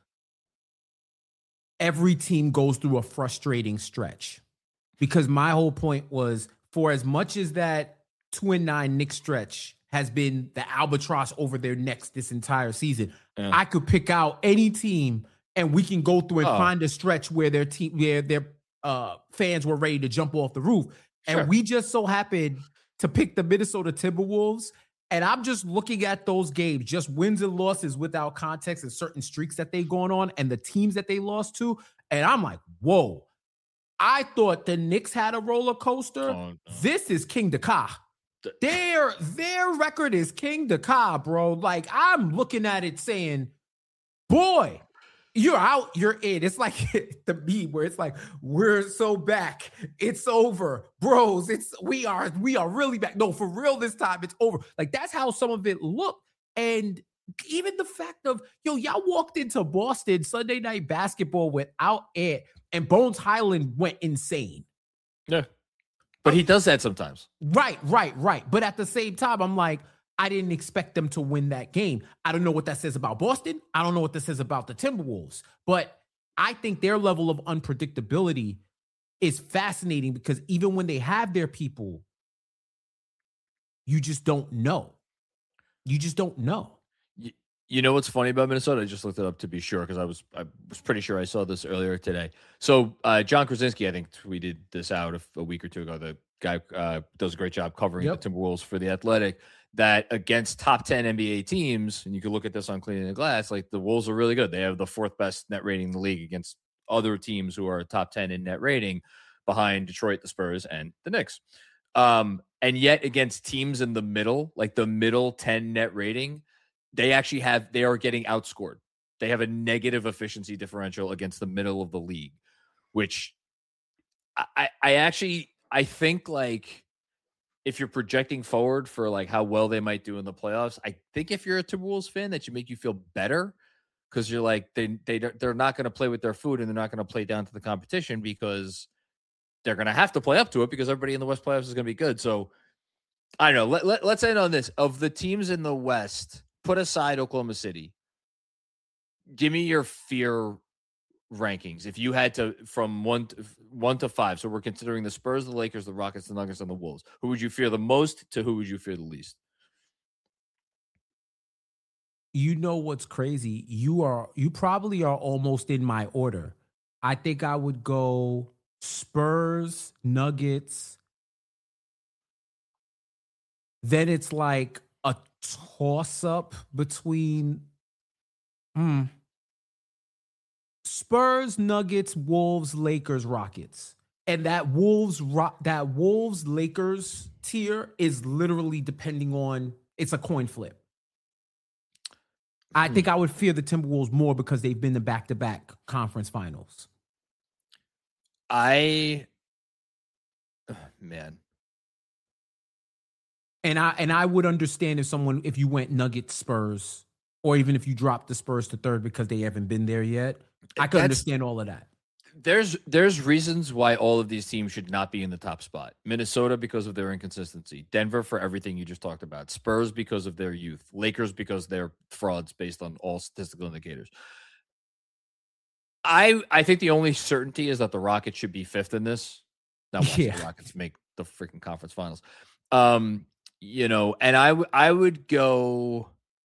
every team goes through a frustrating stretch. Because my whole point was, for as much as that two and nine Knicks stretch has been the albatross over their necks this entire season, yeah. I could pick out any team and we can go through and oh. find a stretch where their team, where their uh, fans were ready to jump off the roof. Sure. And we just so happened to pick the Minnesota Timberwolves. And I'm just looking at those games, just wins and losses without context and certain streaks that they going on and the teams that they lost to. And I'm like, whoa, I thought the Knicks had a roller coaster. Oh, no. This is King Dakar. Their, their record is King Dakar, bro. Like, I'm looking at it saying, boy, you're out, you're in. It's like the meme where it's like, we're so back. It's over. Bros, it's we are, we are really back. No, for real this time, it's over. Like, that's how some of it looked. And even the fact of, yo, y'all walked into Boston Sunday Night Basketball without Ant, and Bones Highland went insane. Yeah. But he does that sometimes. Right, right, right. But at the same time, I'm like, I didn't expect them to win that game. I don't know what that says about Boston. I don't know what that says about the Timberwolves. But I think their level of unpredictability is fascinating because even when they have their people, you just don't know. You just don't know. You, you know what's funny about Minnesota? I just looked it up to be sure because I was I was pretty sure I saw this earlier today. So uh, John Krasinski, I think, tweeted this out a, a week or two ago. The guy uh, does a great job covering yep. the Timberwolves for The Athletic. That against top ten N B A teams, and you can look at this on Cleaning the Glass, like the Wolves are really good. They have the fourth best net rating in the league against other teams who are top ten in net rating behind Detroit, the Spurs, and the Knicks. Um, and yet against teams in the middle, like the middle ten net rating, they actually have, they are getting outscored. They have a negative efficiency differential against the middle of the league, which I, I actually, I think like, if you're projecting forward for like how well they might do in the playoffs, I think if you're a Timberwolves fan, that should make you feel better because you're like, they, they, they're not going to play with their food and they're not going to play down to the competition because they're going to have to play up to it because everybody in the West playoffs is going to be good. So I don't know. Let, let, let's end on this. Of the teams in the West, put aside Oklahoma City, give me your fear rankings if you had to from one to, one to five. So we're considering the Spurs, the Lakers, the Rockets, the Nuggets, and the Wolves. Who would you fear the most to who would you fear the least? You know what's crazy? You are you probably are almost in my order. I think I would go Spurs, Nuggets. Then it's like a toss-up between hmm. Spurs, Nuggets, Wolves, Lakers, Rockets. And that Wolves that Wolves Lakers tier is literally depending on, it's a coin flip. I hmm. think I would fear the Timberwolves more because they've been the back-to-back conference finals. I, oh, man. And I and I would understand if someone if you went Nuggets Spurs, or even if you dropped the Spurs to third because they haven't been there yet. I could That's, understand all of that. There's there's reasons why all of these teams should not be in the top spot. Minnesota because of their inconsistency. Denver for everything you just talked about. Spurs because of their youth. Lakers because they're frauds based on all statistical indicators. I I think the only certainty is that the Rockets should be fifth in this. Not watching Yeah. the Rockets make the freaking conference finals. Um, you know, and I w- I would go.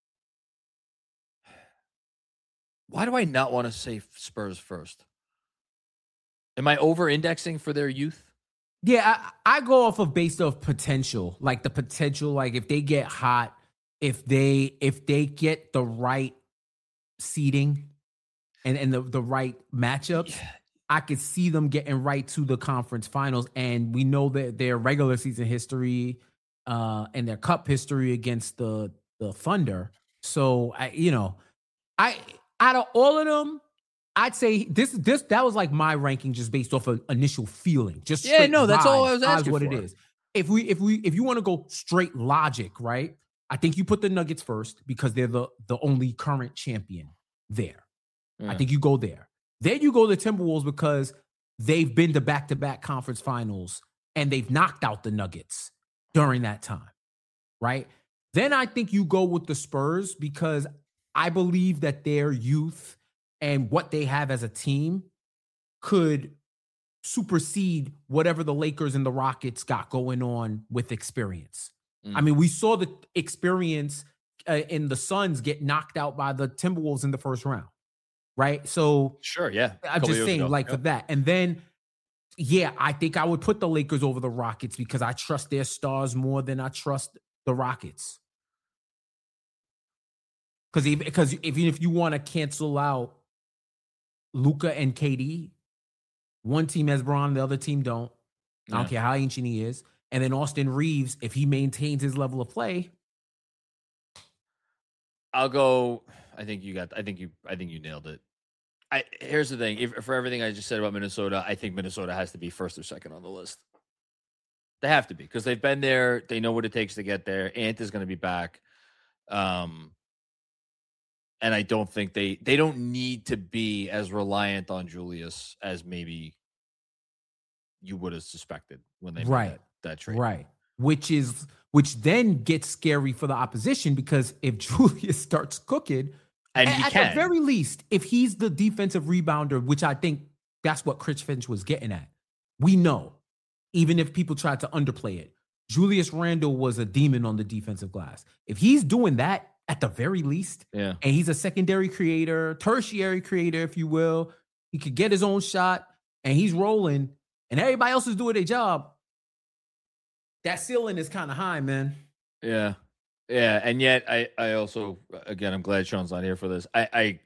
Why do I not want to say Spurs first? Am I over-indexing for their youth? Yeah, I, I go off of based off potential, like the potential, like if they get hot, if they if they get the right seeding and and the the right matchups, Yeah. I could see them getting right to the conference finals. And we know that their regular season history uh, and their cup history against the the Thunder. So I, you know, I out of all of them, I'd say this this that was like my ranking just based off of initial feeling. Just Yeah, straight no, that's all I vibes, was vibes asking what for. it is. If we if we if you want to go straight logic, right? I think you put the Nuggets first because they're the the only current champion there. Yeah. I think you go there. Then you go to the Timberwolves because they've been to back-to-back conference finals and they've knocked out the Nuggets during that time, right? Then I think you go with the Spurs because I believe that their youth and what they have as a team could supersede whatever the Lakers and the Rockets got going on with experience. Mm. I mean, we saw the experience uh, in the Suns get knocked out by the Timberwolves in the first round, right? So Sure, yeah. I'm Couple just years saying, ago. like Yep. for that. And then, yeah, I think I would put the Lakers over the Rockets because I trust their stars more than I trust the Rockets. Because even because even if you want to cancel out Luka and K D, one team has Bron, the other team don't. I don't Yeah. care how ancient he is. And then Austin Reeves, if he maintains his level of play, I'll go. I think you got. I think you. I think you nailed it. I here's the thing. If for everything I just said about Minnesota, I think Minnesota has to be first or second on the list. They have to be because they've been there. They know what it takes to get there. Ant is going to be back, um, and I don't think they they don't need to be as reliant on Julius as maybe you would have suspected when they made Right. that, that trade. right, which is which then gets scary for the opposition because if Julius starts cooking, And a- he at can. the very least, if he's the defensive rebounder, which I think that's what Chris Finch was getting at, we know, even if people tried to underplay it, Julius Randle was a demon on the defensive glass. If he's doing that at the very least, Yeah. and he's a secondary creator, tertiary creator, if you will, he could get his own shot and he's rolling and everybody else is doing their job. That ceiling is kind of high, man. Yeah. Yeah. And yet I, I also, again, I'm glad Sean's not here for this. I, I,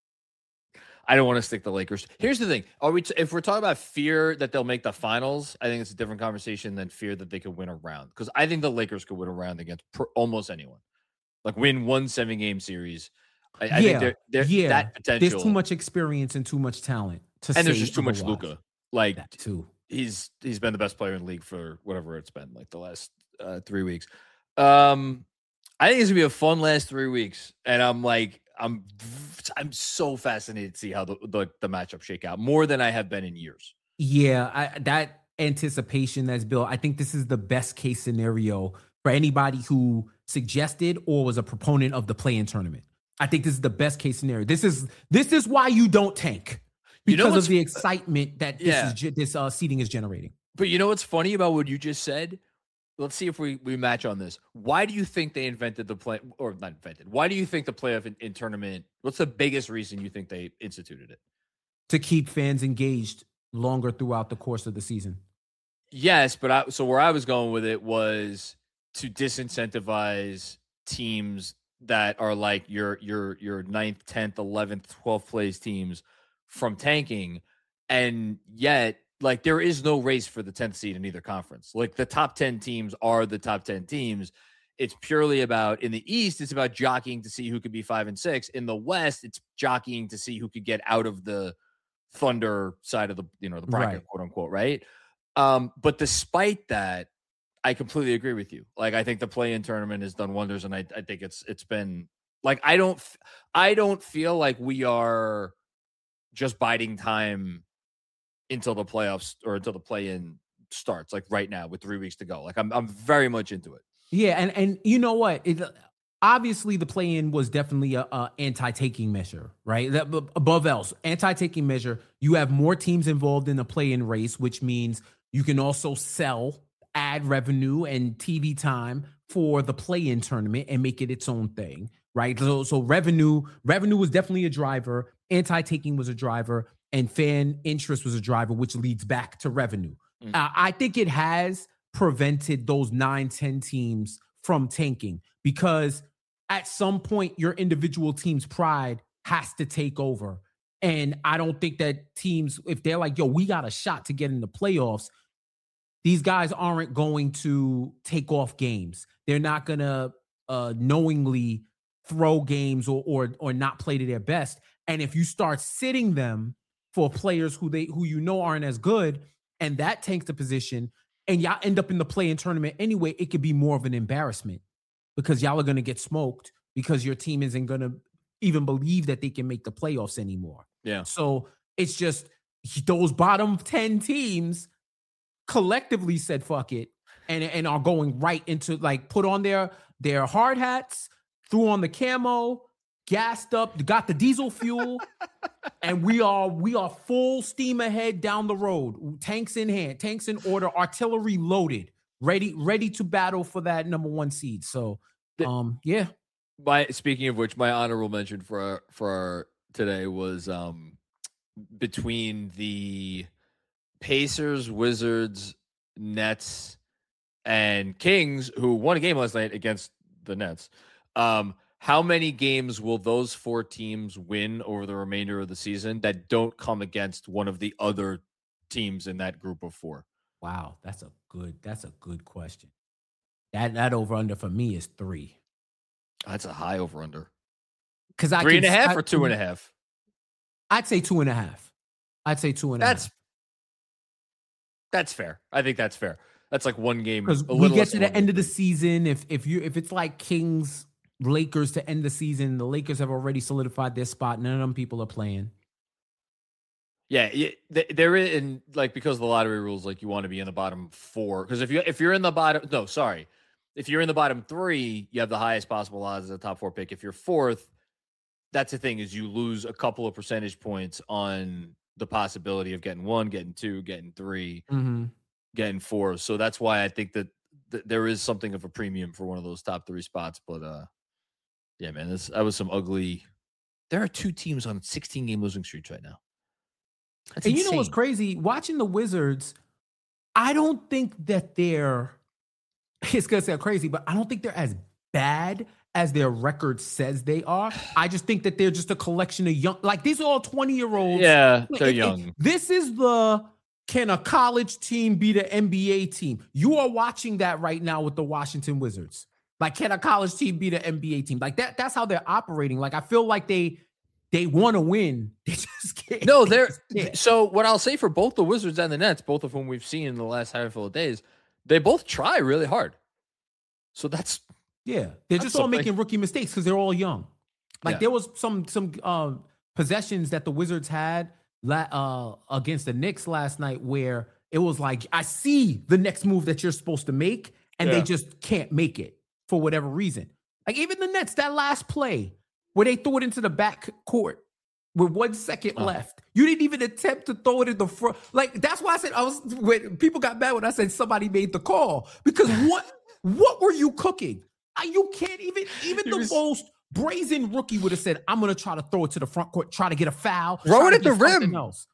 I don't want to stick the Lakers. Here's the thing. Are we, t- if we're talking about fear that they'll make the finals, I think it's a different conversation than fear that they could win a round. Cause I think the Lakers could win a round against pr- almost anyone, like win one seven game series. I, I Yeah, think they're, they're, yeah. that potential. There's too much experience and too much talent to and there's say just too much otherwise. Luka. Like That too. he's he's been the best player in the league for whatever it's been, like the last uh, three weeks. Um, I think it's gonna be a fun last three weeks, and I'm like, I'm I'm so fascinated to see how the the, the matchup shake out more than I have been in years. Yeah, I, that anticipation that's built. I think this is the best case scenario for anybody who suggested or was a proponent of the play-in tournament. I think this is the best case scenario. This is this is why you don't tank You know because what's- of the excitement that this Yeah. is ge- this uh, seating is generating. But you know what's funny about what you just said? Let's see if we, we match on this. Why do you think they invented the play, or not invented? Why do you think the playoff in, in tournament? What's the biggest reason you think they instituted it? To keep fans engaged longer throughout the course of the season. Yes, but I, so where I was going with it was to disincentivize teams that are like your your your ninth, tenth, eleventh, twelfth place teams from tanking, and yet like there is no race for the tenth seed in either conference. Like the top ten teams are the top ten teams. It's purely about in the East, it's about jockeying to see who could be five and six. In the West, it's jockeying to see who could get out of the Thunder side of the, you know, the bracket, Right. quote unquote, right? Um, but despite that, I completely agree with you. Like, I think the play-in tournament has done wonders, and I, I think it's it's been like I don't I don't feel like we are just biding time until the playoffs or until the play-in starts, like right now with three weeks to go. Like I'm I'm very much into it. Yeah, and and you know what? It, obviously, the play-in was definitely a, a anti-taking measure, right? That, above else, anti-taking measure. You have more teams involved in the play-in race, which means you can also sell ad revenue and T V time for the play-in tournament and make it its own thing, right? So, so revenue revenue was definitely a driver. Anti-taking was a driver, and fan interest was a driver, which leads back to revenue. Mm. Uh, I think it has prevented those nine, ten teams from tanking, because at some point your individual team's pride has to take over. And I don't think that teams, if they're like, yo, we got a shot to get in the playoffs, these guys aren't going to take off games. They're not going to uh, knowingly throw games or, or or not play to their best. And if you start sitting them for players who they who you know aren't as good, and that tanks the position, and y'all end up in the play-in tournament anyway, it could be more of an embarrassment, because y'all are going to get smoked because your team isn't going to even believe that they can make the playoffs anymore. Yeah. So it's just those bottom ten teams collectively said fuck it, and and are going right into, like, put on their their hard hats, threw on the camo, gassed up, got the diesel fuel, and we are we are full steam ahead down the road, tanks in hand, tanks in order, artillery loaded, ready ready to battle for that number one seed. So um yeah. My speaking of which, my honorable mention for our, for our today was um between the Pacers, Wizards, Nets, and Kings, who won a game last night against the Nets. Um, how many games will those four teams win over the remainder of the season that don't come against one of the other teams in that group of four? Wow, that's a good that's a good question. That that over under for me is three. That's a high over under. Because I three can, and a half I, or two and a half. I'd say two and a half. I'd say two and a that's, half. That's fair. I think that's fair. That's like one game. Because we get to the end of the season. If if you if it's like Kings Lakers to end the season, the Lakers have already solidified their spot. None of them people are playing. Yeah, there is, and like, because of the lottery rules, like, you want to be in the bottom four. Because if you if you're in the bottom, no, sorry, if you're in the bottom three, you have the highest possible odds as a top four pick. If you're fourth, that's the thing, is you lose a couple of percentage points on the possibility of getting one, getting two, getting three, mm-hmm. getting four. So that's why I think that th- there is something of a premium for one of those top three spots. But uh, yeah, man, this that was some ugly. There are two teams on sixteen game losing streaks right now. That's and insane. You know what's crazy? Watching the Wizards, I don't think that they're, it's going to sound crazy, but I don't think they're as bad as their record says they are. I just think that they're just a collection of young, like, these are all twenty-year-olds. Yeah, they're it, young. It, this is the, can a college team beat an N B A team? You are watching that right now with the Washington Wizards. Like, can a college team beat an N B A team? Like, that. That's how they're operating. Like, I feel like they they want to win. They just can't. No, they're yeah. So what I'll say for both the Wizards and the Nets, both of whom we've seen in the last handful of days, they both try really hard. So that's yeah. They're just all something. making rookie mistakes because they're all young. Like yeah. there was some some uh, possessions that the Wizards had la- uh, against the Knicks last night where it was like, I see the next move that you're supposed to make, and yeah. they just can't make it for whatever reason. Like even the Nets, that last play where they threw it into the back court with one second oh. left. You didn't even attempt to throw it in the front. Like, that's why I said I was when people got mad when I said somebody made the call. Because what what were you cooking? You can't even even the was, most brazen rookie would have said, I'm gonna try to throw it to the front court, try to get a foul, throw it at the rim. Else.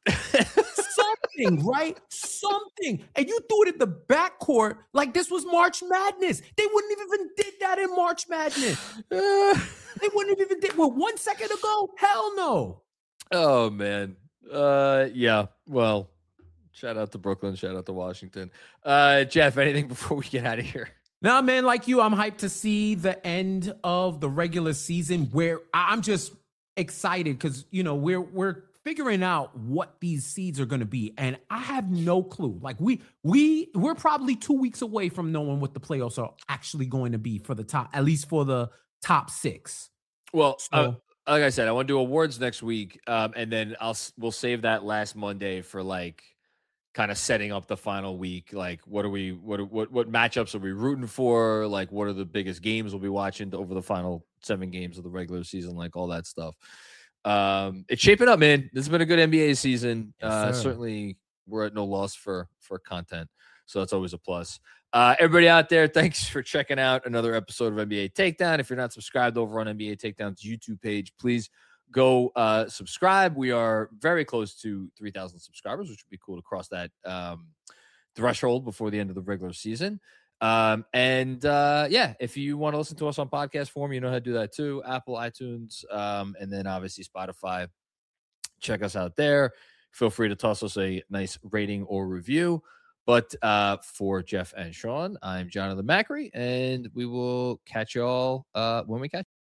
Something, right? Something. And you threw it at the back court like this was March Madness. They wouldn't have even did that in March Madness. Uh, they wouldn't have even did well one second ago. Hell no. Oh man. Uh yeah. Well, shout out to Brooklyn, shout out to Washington. Uh Jeff, anything before we get out of here? Nah, man, like you, I'm hyped to see the end of the regular season, where I'm just excited because, you know, we're we're figuring out what these seeds are going to be, and I have no clue. Like we we we're probably two weeks away from knowing what the playoffs are actually going to be for the top, at least for the top six. Well, So, uh, like I said, I want to do awards next week, um, and then I'll we'll save that last Monday for like kind of setting up the final week. Like, what are we? What what what matchups are we rooting for? Like, what are the biggest games we'll be watching over the final seven games of the regular season? Like all that stuff. Um, it's shaping up, man. This has been a good N B A season. Yes, uh, sir. certainly, we're at no loss for for content, so that's always a plus. Uh, everybody out there, thanks for checking out another episode of N B A Takedown. If you're not subscribed over on N B A Takedown's YouTube page, please go uh, subscribe. We are very close to three thousand subscribers, which would be cool to cross that um, threshold before the end of the regular season. Um, and uh, yeah, if you want to listen to us on podcast form, you know how to do that too. Apple, iTunes, um, and then obviously Spotify. Check us out there. Feel free to toss us a nice rating or review. But uh, for Jeff and Sean, I'm Jonathan Macri, and we will catch y'all uh, when we catch